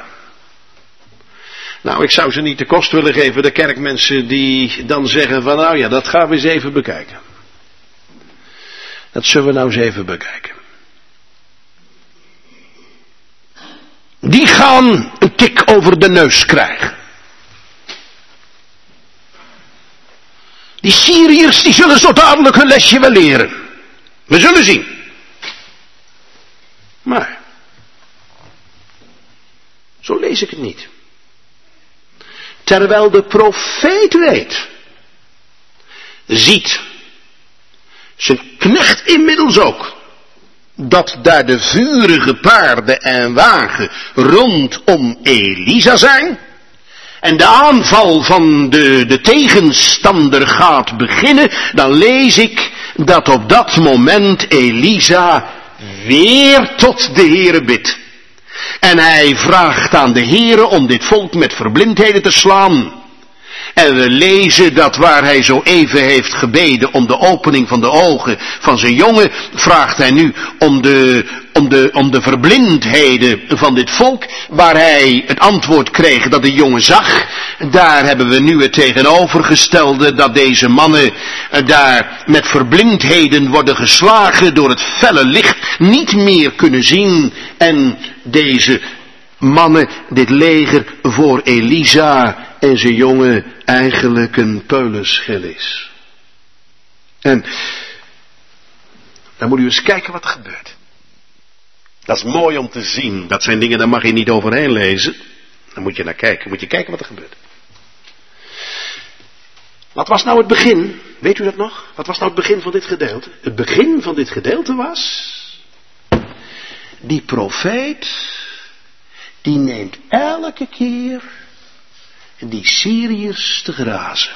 Nou, ik zou ze niet de kost willen geven, de kerkmensen die dan zeggen van, nou ja, dat gaan we eens even bekijken. Dat zullen we nou eens even bekijken. Die gaan een tik over de neus krijgen. Die Syriërs, die zullen zo dadelijk hun lesje wel leren. We zullen zien. Maar, zo lees ik het niet. Terwijl de profeet weet, ziet, zijn knecht inmiddels ook, dat daar de vurige paarden en wagen rondom Elisa zijn. En de aanval van de tegenstander gaat beginnen. Dan lees ik dat op dat moment Elisa weer tot de Heere bidt. En hij vraagt aan de Heere om dit volk met verblindheden te slaan. En we lezen dat waar hij zo even heeft gebeden om de opening van de ogen van zijn jongen, vraagt hij nu om de verblindheden van dit volk, waar hij het antwoord kreeg dat de jongen zag. Daar hebben we nu het tegenovergestelde, dat deze mannen daar met verblindheden worden geslagen, door het felle licht niet meer kunnen zien. En deze mannen, dit leger voor Elisa en zijn jongen eigenlijk een peulenschil is. En dan moet u eens kijken wat er gebeurt. Dat is mooi om te zien. Dat zijn dingen, daar mag je niet overheen lezen. Dan moet je naar kijken. Moet je kijken wat er gebeurt. Wat was nou het begin? Weet u dat nog? Wat was nou het begin van dit gedeelte? Het begin van dit gedeelte was, die profeet, die neemt elke keer die Syriërs te grazen.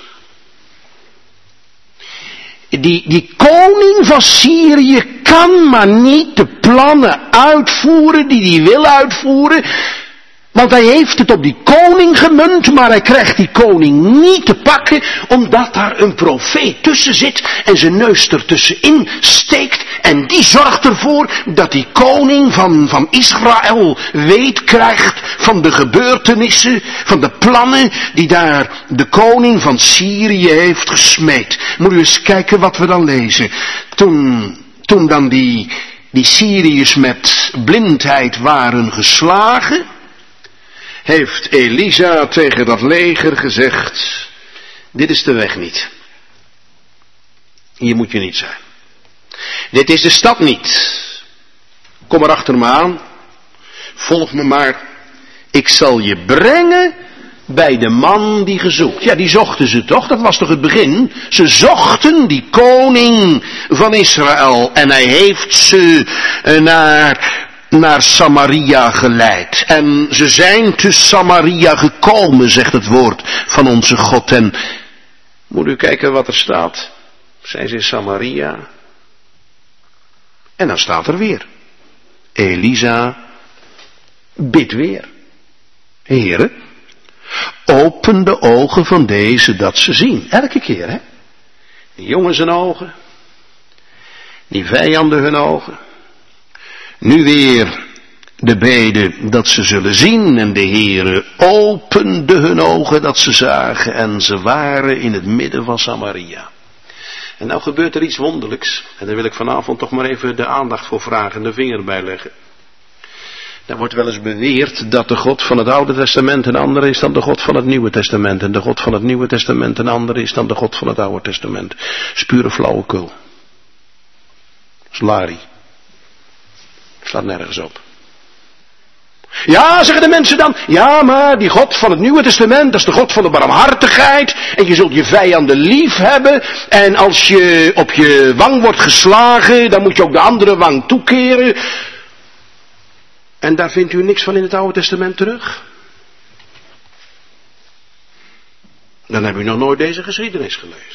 Die koning van Syrië kan maar niet de plannen uitvoeren die hij wil uitvoeren. Want hij heeft het op die koning gemunt, maar hij krijgt die koning niet te pakken, omdat daar een profeet tussen zit en zijn neus ertussenin steekt. En die zorgt ervoor dat die koning van Israël weet krijgt van de gebeurtenissen, van de plannen die daar de koning van Syrië heeft gesmeed. Moet u eens kijken wat we dan lezen. Toen dan die Syriërs met blindheid waren geslagen, heeft Elisa tegen dat leger gezegd, dit is de weg niet. Hier moet je niet zijn. Dit is de stad niet. Kom maar achter me aan. Volg me maar. Ik zal je brengen bij de man die gezoekt. Ja, die zochten ze toch? Dat was toch het begin? Ze zochten die koning van Israël. En hij heeft ze naar Samaria geleid. En ze zijn te Samaria gekomen, zegt het woord van onze God. En moet u kijken wat er staat. Zijn ze in Samaria? En dan staat er weer. Elisa bidt weer. Heere, open de ogen van deze dat ze zien. Elke keer, hè. Die jongen zijn ogen. Die vijanden hun ogen. Nu weer de bede dat ze zullen zien. En de Heere opende hun ogen dat ze zagen. En ze waren in het midden van Samaria. En nou gebeurt er iets wonderlijks. En daar wil ik vanavond toch maar even de aandacht voor vragen en de vinger bij leggen. Er wordt wel eens beweerd dat de God van het Oude Testament een andere is dan de God van het Nieuwe Testament. En de God van het Nieuwe Testament een andere is dan de God van het Oude Testament. Dat is pure flauwekul. Dat is Lari. Slaat nergens op. Ja, zeggen de mensen dan. Ja, maar die God van het Nieuwe Testament, dat is de God van de barmhartigheid. En je zult je vijanden lief hebben. En als je op je wang wordt geslagen, dan moet je ook de andere wang toekeren. En daar vindt u niks van in het Oude Testament terug. Dan heb u nog nooit deze geschiedenis gelezen.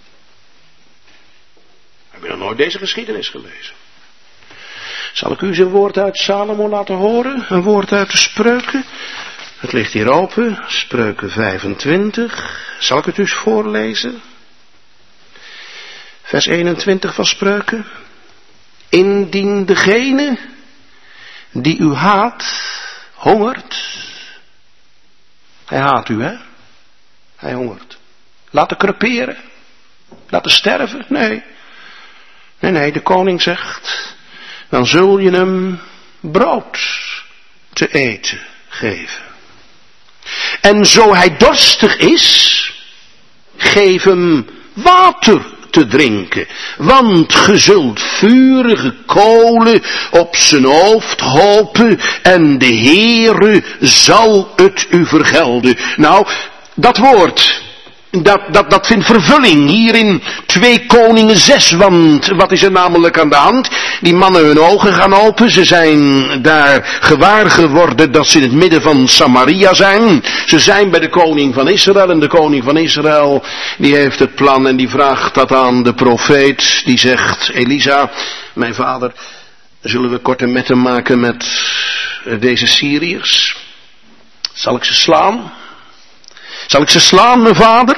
Heb je nog nooit deze geschiedenis gelezen? Zal ik u eens een woord uit Salomo laten horen? Een woord uit de Spreuken. Het ligt hier open. Spreuken 25. Zal ik het u eens voorlezen? Vers 21 van Spreuken. Indien degene die u haat, hongert. Hij haat u, hè? Hij hongert. Laten creperen. Laten sterven? Nee. Nee, de koning zegt, dan zul je hem brood te eten geven. En zo hij dorstig is, geef hem water te drinken, want ge zult vurige kolen op zijn hoofd hopen en de Heere zal het u vergelden. Nou, dat woord, dat vindt vervulling hier in 2 Koningen 6, want wat is er namelijk aan de hand? Die mannen hun ogen gaan open, ze zijn daar gewaar geworden dat ze in het midden van Samaria zijn. Ze zijn bij de koning van Israël en de koning van Israël die heeft het plan en die vraagt dat aan de profeet. Die zegt, Elisa, mijn vader, zullen we korte metten maken met deze Syriërs? Zal ik ze slaan? Zal ik ze slaan, mijn vader?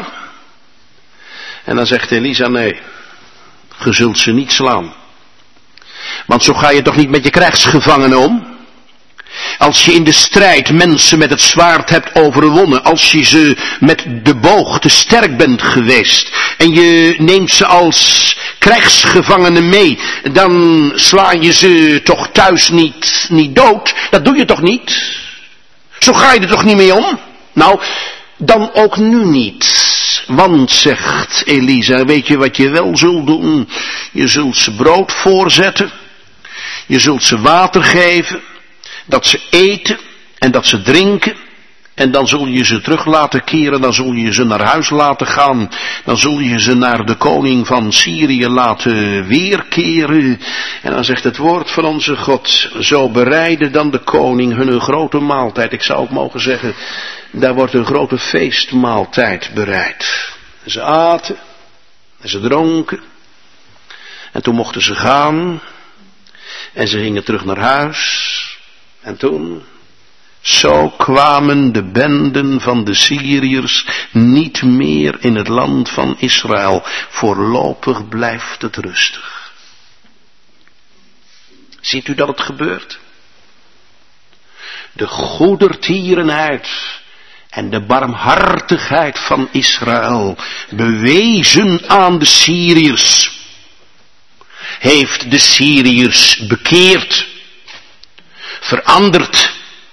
En dan zegt Elisa, nee, ge zult ze niet slaan. Want zo ga je toch niet met je krijgsgevangenen om? Als je in de strijd mensen met het zwaard hebt overwonnen, als je ze met de boog te sterk bent geweest en je neemt ze als krijgsgevangenen mee, dan sla je ze toch thuis niet dood? Dat doe je toch niet? Zo ga je er toch niet mee om? Nou, dan ook nu niet. Want, zegt Elisa, weet je wat je wel zult doen? Je zult ze brood voorzetten. Je zult ze water geven. Dat ze eten en dat ze drinken. En dan zul je ze terug laten keren. Dan zul je ze naar huis laten gaan. Dan zul je ze naar de koning van Syrië laten weerkeren. En dan zegt het woord van onze God. Zo bereidde dan de koning hun een grote maaltijd. Ik zou ook mogen zeggen, daar wordt een grote feestmaaltijd bereid. En ze aten. En ze dronken. En toen mochten ze gaan. En ze gingen terug naar huis. En toen, zo kwamen de benden van de Syriërs niet meer in het land van Israël. Voorlopig blijft het rustig. Ziet u dat het gebeurt? De goedertierenheid en de barmhartigheid van Israël, bewezen aan de Syriërs, heeft de Syriërs bekeerd, veranderd,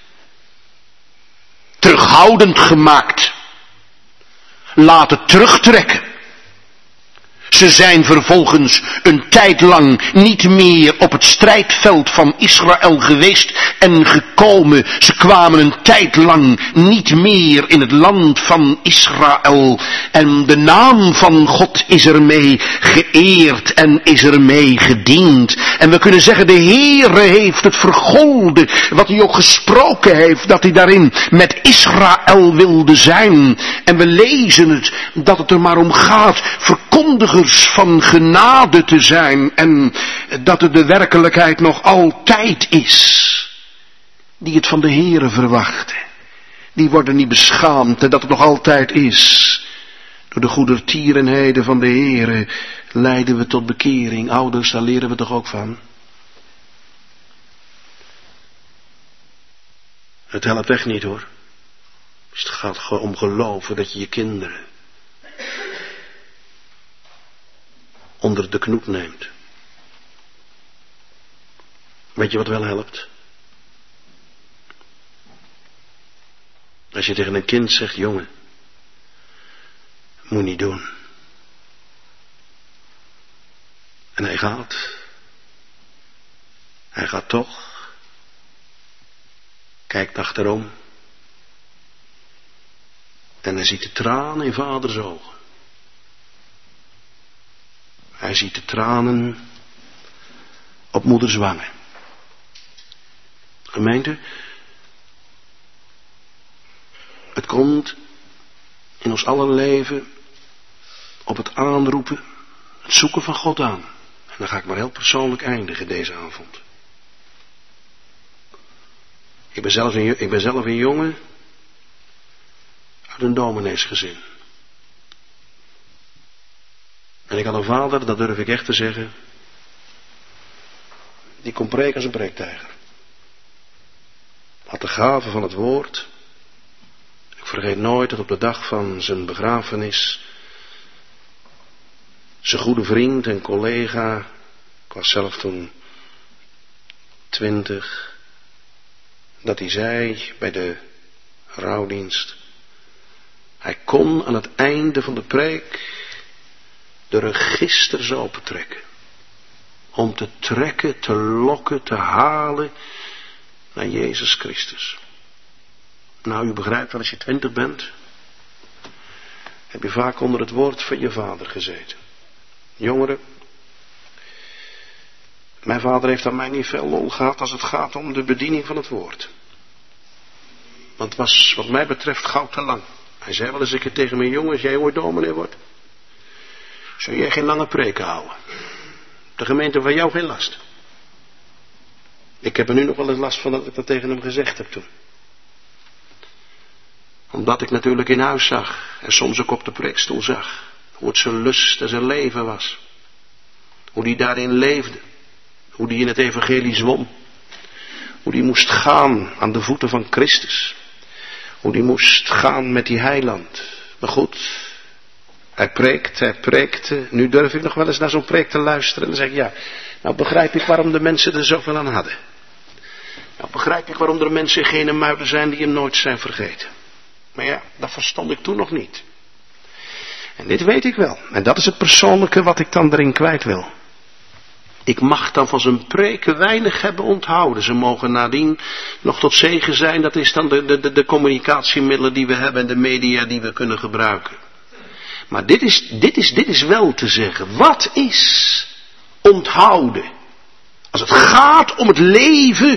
terughoudend gemaakt, laten terugtrekken. Ze zijn vervolgens een tijd lang niet meer op het strijdveld van Israël geweest en gekomen. Ze kwamen een tijd lang niet meer in het land van Israël. En de naam van God is ermee geëerd en is ermee gediend. En we kunnen zeggen, de Heere heeft het vergolden, wat hij ook gesproken heeft, dat hij daarin met Israël wilde zijn. En we lezen het, dat het er maar om gaat, verkondigers van genade te zijn en dat het de werkelijkheid nog altijd is die het van de Heere verwachten. Die worden niet beschaamd en dat het nog altijd is. Door de goedertierenheden van de Heere leiden we tot bekering. Ouders, daar leren we toch ook van? Het helpt echt niet hoor. Het gaat gewoon om geloven dat je je kinderen onder de knoet neemt. Weet je wat wel helpt? Als je tegen een kind zegt, jongen, moet niet doen. En hij gaat. Hij gaat toch. Kijkt achterom. En hij ziet de tranen in vaders ogen. Hij ziet de tranen op moeders wangen. Gemeente, het komt in ons aller leven op het aanroepen, het zoeken van God aan. En dan ga ik maar heel persoonlijk eindigen deze avond. Ik ben zelf een jongen uit een domineesgezin. En ik had een vader, dat durf ik echt te zeggen, die kon preken als een preektijger. Had de gave van het woord. Ik vergeet nooit dat op de dag van zijn begrafenis zijn goede vriend en collega Ik was zelf toen 20, dat hij zei bij de rouwdienst, hij kon aan het einde van de preek de registers opentrekken. Om te trekken, te lokken, te halen naar Jezus Christus. Nou, u begrijpt wel, als je 20 bent, heb je vaak onder het woord van je vader gezeten. Jongeren, mijn vader heeft aan mij niet veel lol gehad als het gaat om de bediening van het woord. Want het was wat mij betreft gauw te lang. Hij zei wel eens een keer tegen mijn jongen, als jij ooit dominee wordt, zul jij geen lange preken houden. De gemeente van jou geen last. Ik heb er nu nog wel eens last van dat ik dat tegen hem gezegd heb toen. Omdat ik natuurlijk in huis zag en soms ook op de preekstoel zag hoe het zijn lust en zijn leven was. Hoe die daarin leefde. Hoe die in het evangelie zwom. Hoe die moest gaan aan de voeten van Christus. Hoe die moest gaan met die heiland. Maar goed, hij preekte. Nu durf ik nog wel eens naar zo'n preek te luisteren en dan zeg ik, ja, nou begrijp ik waarom de mensen er zoveel aan hadden. Nou begrijp ik waarom er mensen geen muiden zijn die hem nooit zijn vergeten. Maar ja, dat verstond ik toen nog niet. En dit weet ik wel. En dat is het persoonlijke wat ik dan erin kwijt wil. Ik mag dan van zijn preken weinig hebben onthouden. Ze mogen nadien nog tot zegen zijn. Dat is dan de communicatiemiddelen die we hebben en de media die we kunnen gebruiken. Maar dit is wel te zeggen. Wat is onthouden? Als het gaat om het leven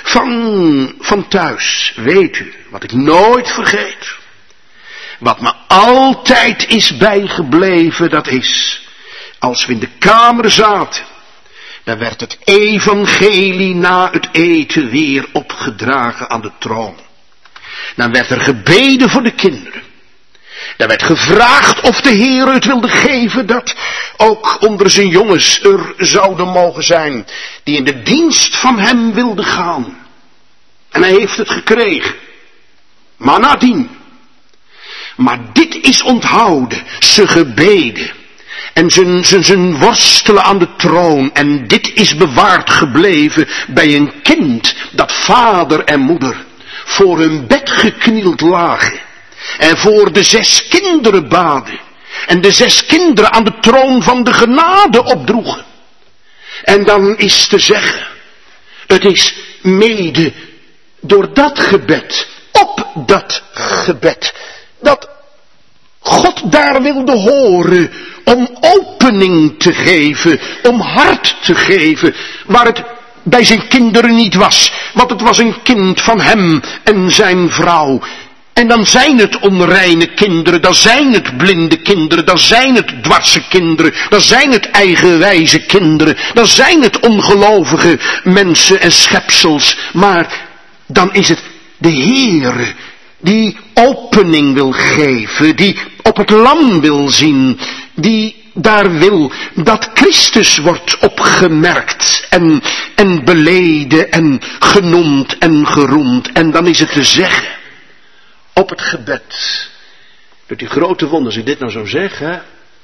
van thuis. Weet u, wat ik nooit vergeet. Wat me altijd is bijgebleven, dat is, als we in de kamer zaten, dan werd het evangelie na het eten weer opgedragen aan de troon. Dan werd er gebeden voor de kinderen. Dan werd gevraagd of de Heer het wilde geven dat ook onder zijn jongens er zouden mogen zijn die in de dienst van hem wilden gaan. En hij heeft het gekregen. Maar nadien. Maar dit is onthouden, zijn gebeden en zijn worstelen aan de troon. En dit is bewaard gebleven bij een kind dat vader en moeder voor hun bed geknield lagen. En voor de 6 kinderen baden. En de 6 kinderen aan de troon van de genade opdroegen. En dan is te zeggen, het is mede door dat gebed, op dat gebed, dat God daar wilde horen om opening te geven, om hart te geven, waar het bij zijn kinderen niet was. Want het was een kind van hem en zijn vrouw. En dan zijn het onreine kinderen, dan zijn het blinde kinderen, dan zijn het dwarse kinderen, dan zijn het eigenwijze kinderen, dan zijn het ongelovige mensen en schepsels. Maar dan is het de Heere die opening wil geven, die op het lam wil zien, die daar wil dat Christus wordt opgemerkt en beleden en genoemd en geroemd. En dan is het te zeggen, op het gebed, door die grote wonderen, als ik dit nou zo zeg, hè,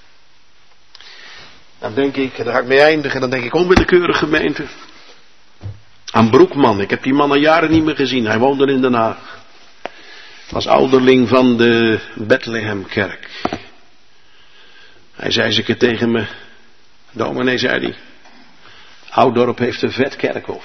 dan denk ik, en daar ga ik mee eindigen, dan denk ik onwillekeurig gemeente, aan Broekman. Ik heb die man al jaren niet meer gezien, hij woonde in Den Haag. Was ouderling van de Bethlehemkerk. Hij zei eens een keer tegen me, dominee, zei hij, Ouddorp heeft een vet kerkhof.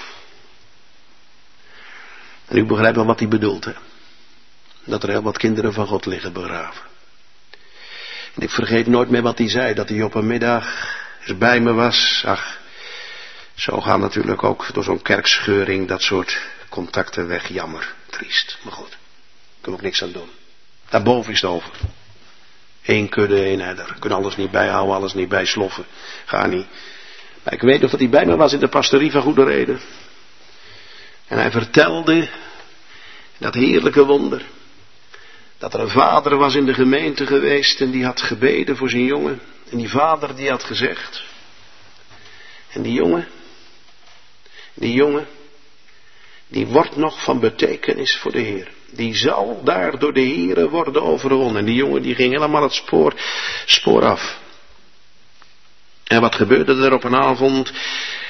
En u begrijpt wel wat hij bedoelt, hè. Dat er heel wat kinderen van God liggen begraven. En ik vergeet nooit meer wat hij zei, dat hij op een middag eens bij me was. Ach, zo gaan natuurlijk ook door zo'n kerkscheuring dat soort contacten weg, jammer, triest, maar goed. Kunnen we ook niks aan doen. Daarboven is het over. 1 kudde, 1 herder. Kunnen alles niet bijhouden, alles niet bijsloffen. Ga niet. Maar ik weet nog dat hij bij me was in de pastorie van Goede Reden. En hij vertelde dat heerlijke wonder. Dat er een vader was in de gemeente geweest en die had gebeden voor zijn jongen. En die vader die had gezegd. En die jongen, die wordt nog van betekenis voor de Heer. Die zal daar door de Heere worden overwonnen. En die jongen die ging helemaal het spoor af. En wat gebeurde er op een avond?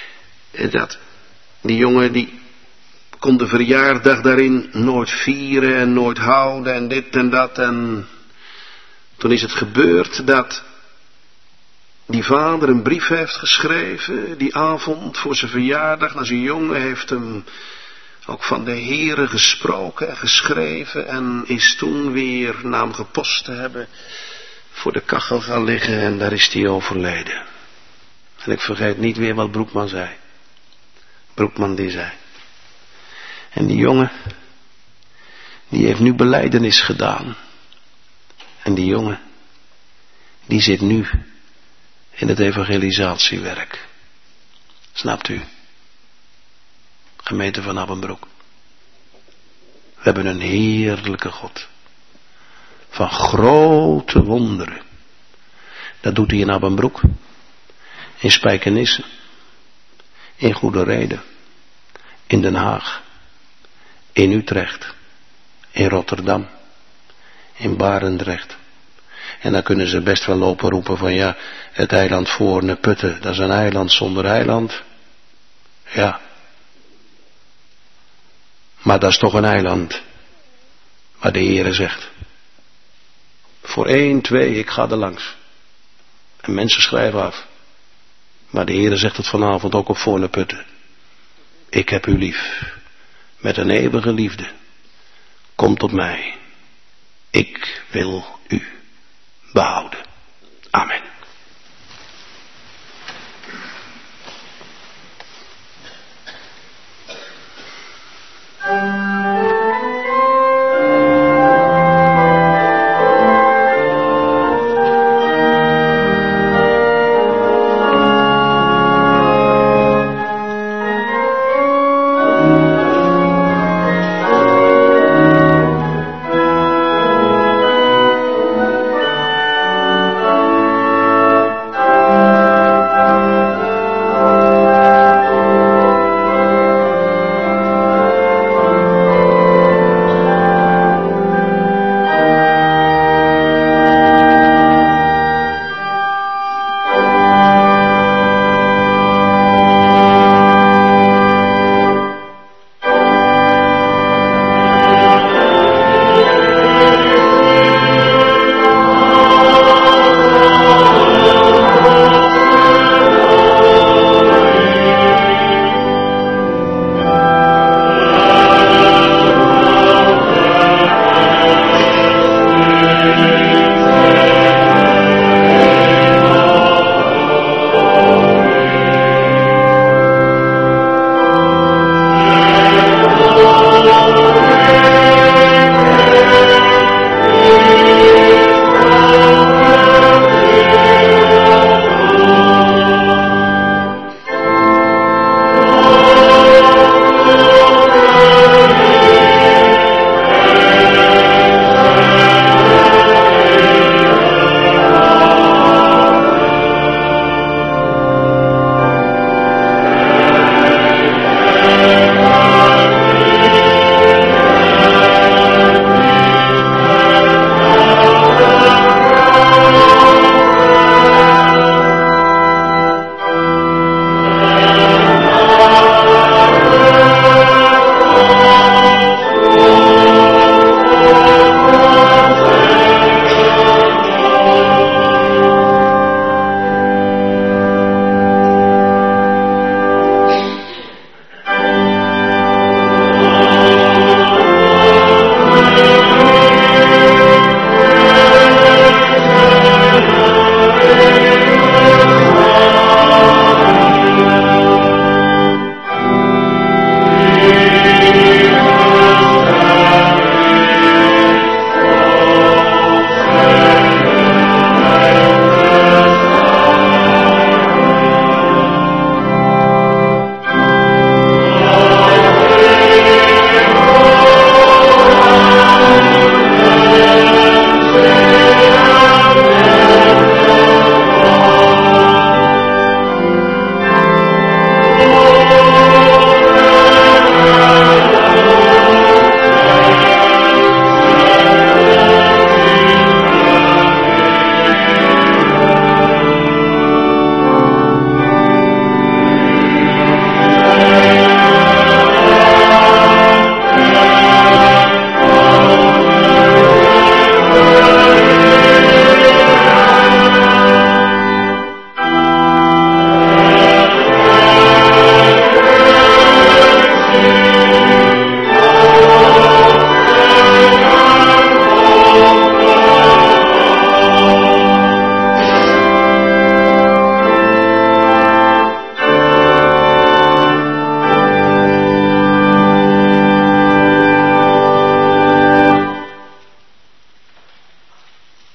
Dat die jongen die kon de verjaardag daarin nooit vieren en nooit houden en dit en dat. En toen is het gebeurd dat die vader een brief heeft geschreven die avond voor zijn verjaardag. Nou, zijn jongen heeft hem ook van de Heere gesproken en geschreven en is toen weer, na hem gepost te hebben, voor de kachel gaan liggen en daar is hij overleden. En ik vergeet niet weer wat Broekman zei. Broekman die zei. En die jongen, die heeft nu belijdenis gedaan. En die jongen, die zit nu in het evangelisatiewerk. Snapt u? Gemeente van Abbenbroek. We hebben een heerlijke God. Van grote wonderen. Dat doet hij in Abbenbroek. In Spijkenisse. In Goede Reden. In Den Haag. In Utrecht. In Rotterdam. In Barendrecht. En dan kunnen ze best wel lopen roepen van ja, het eiland Voorne Putten, dat is een eiland zonder eiland. Ja. Maar dat is toch een eiland. Waar de Heere zegt. Voor 1, 2, ik ga er langs. En mensen schrijven af. Maar de Heere zegt het vanavond ook op Voorne Putten. Ik heb u lief. Met een eeuwige liefde. Kom tot mij. Ik wil u behouden. Amen.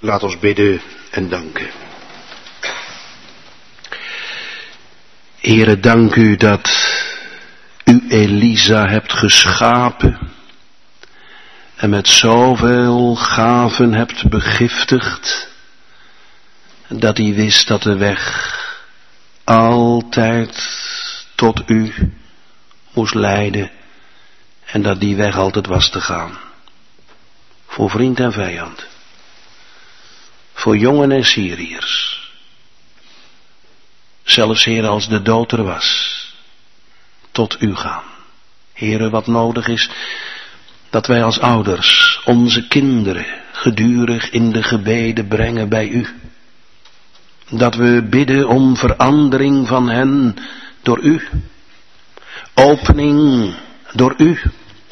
Laat ons bidden en danken. Heere, dank u dat u Elisa hebt geschapen en met zoveel gaven hebt begiftigd, dat hij wist dat de weg altijd tot u moest leiden en dat die weg altijd was te gaan. Voor vriend en vijand, voor jongen en Syriërs. Zelfs, Heer, als de dood er was, tot u gaan. Heere, wat nodig is, dat wij als ouders onze kinderen gedurig in de gebeden brengen bij u. Dat we bidden om verandering van hen door u. Opening door u.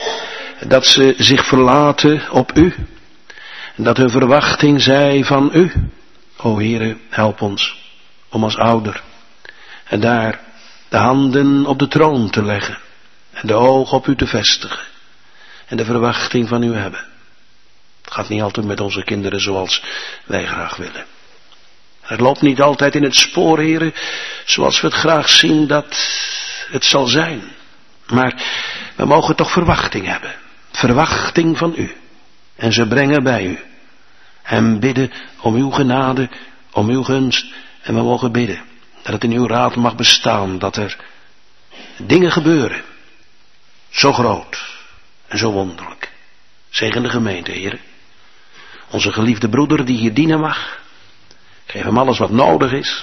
Dat ze zich verlaten op u. Dat hun verwachting zij van u. O Heere, help ons om als ouder en daar de handen op de troon te leggen en de ogen op u te vestigen en de verwachting van u hebben. Het gaat niet altijd met onze kinderen zoals wij graag willen. Het loopt niet altijd in het spoor, Heere, zoals we het graag zien dat het zal zijn. Maar we mogen toch verwachting hebben. Verwachting van u. En ze brengen bij u. En bidden om uw genade, om uw gunst. En we mogen bidden dat het in uw raad mag bestaan. Dat er dingen gebeuren. Zo groot en zo wonderlijk. Zegen de gemeente, Heere. Onze geliefde broeder die hier dienen mag. Geef hem alles wat nodig is.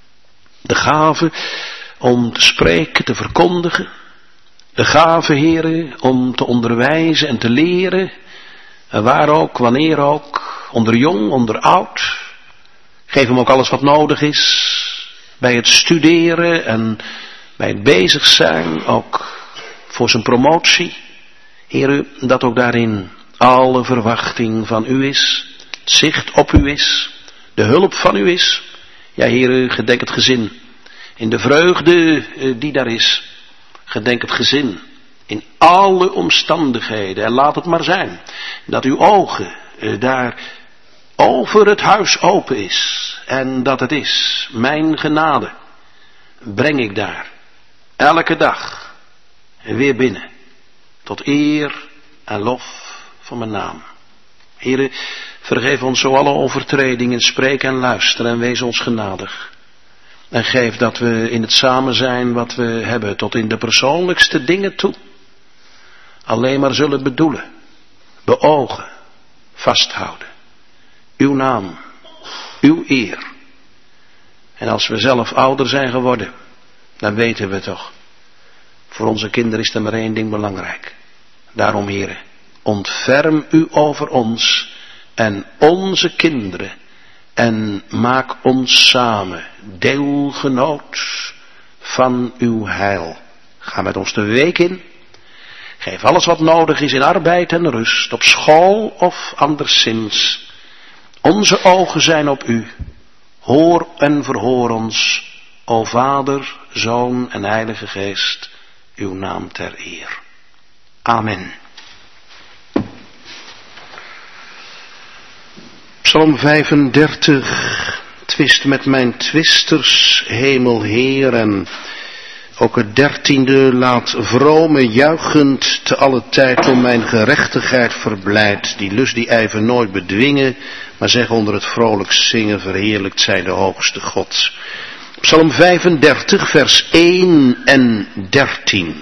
De gave om te spreken, te verkondigen. De gave, Heere, om te onderwijzen en te leren. En waar ook, wanneer ook. Onder jong, onder oud. Geef hem ook alles wat nodig is. Bij het studeren en bij het bezig zijn. Ook voor zijn promotie. Heere, dat ook daarin alle verwachting van u is. Het zicht op u is. De hulp van u is. Ja, Heere, gedenk het gezin. In de vreugde die daar is. Gedenk het gezin. In alle omstandigheden. En laat het maar zijn. Dat uw ogen daar over het huis open is. En dat het is. Mijn genade. Breng ik daar. Elke dag. Weer binnen. Tot eer en lof van mijn naam. Heere, vergeef ons zo alle overtredingen, spreek en luister en wees ons genadig. En geef dat we in het samen zijn wat we hebben, tot in de persoonlijkste dingen toe, alleen maar zullen bedoelen, beogen, vasthouden. Uw naam, uw eer. En als we zelf ouder zijn geworden, dan weten we toch, voor onze kinderen is er maar één ding belangrijk. Daarom, Heere, ontferm u over ons en onze kinderen en maak ons samen deelgenoot van uw heil. Ga met ons de week in. Geef alles wat nodig is in arbeid en rust, op school of anderszins. Onze ogen zijn op u. Hoor en verhoor ons, o Vader, Zoon en Heilige Geest, uw naam ter eer. Amen. Psalm 35, twist met mijn twisters, hemel Heer, en ook het 13e, laat vrome juichend te alle tijd om mijn gerechtigheid verblijd, die lust die ijver nooit bedwingen, maar zeg onder het vrolijk zingen, verheerlijkt zij de hoogste God. Psalm 35, vers 1 en 13.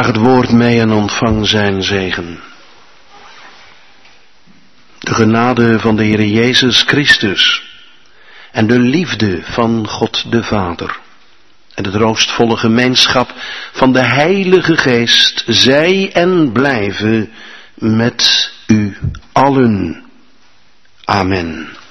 Draag het woord mee en ontvang zijn zegen. De genade van de Heer Jezus Christus en de liefde van God de Vader en de troostvolle gemeenschap van de Heilige Geest zij en blijven met u allen. Amen.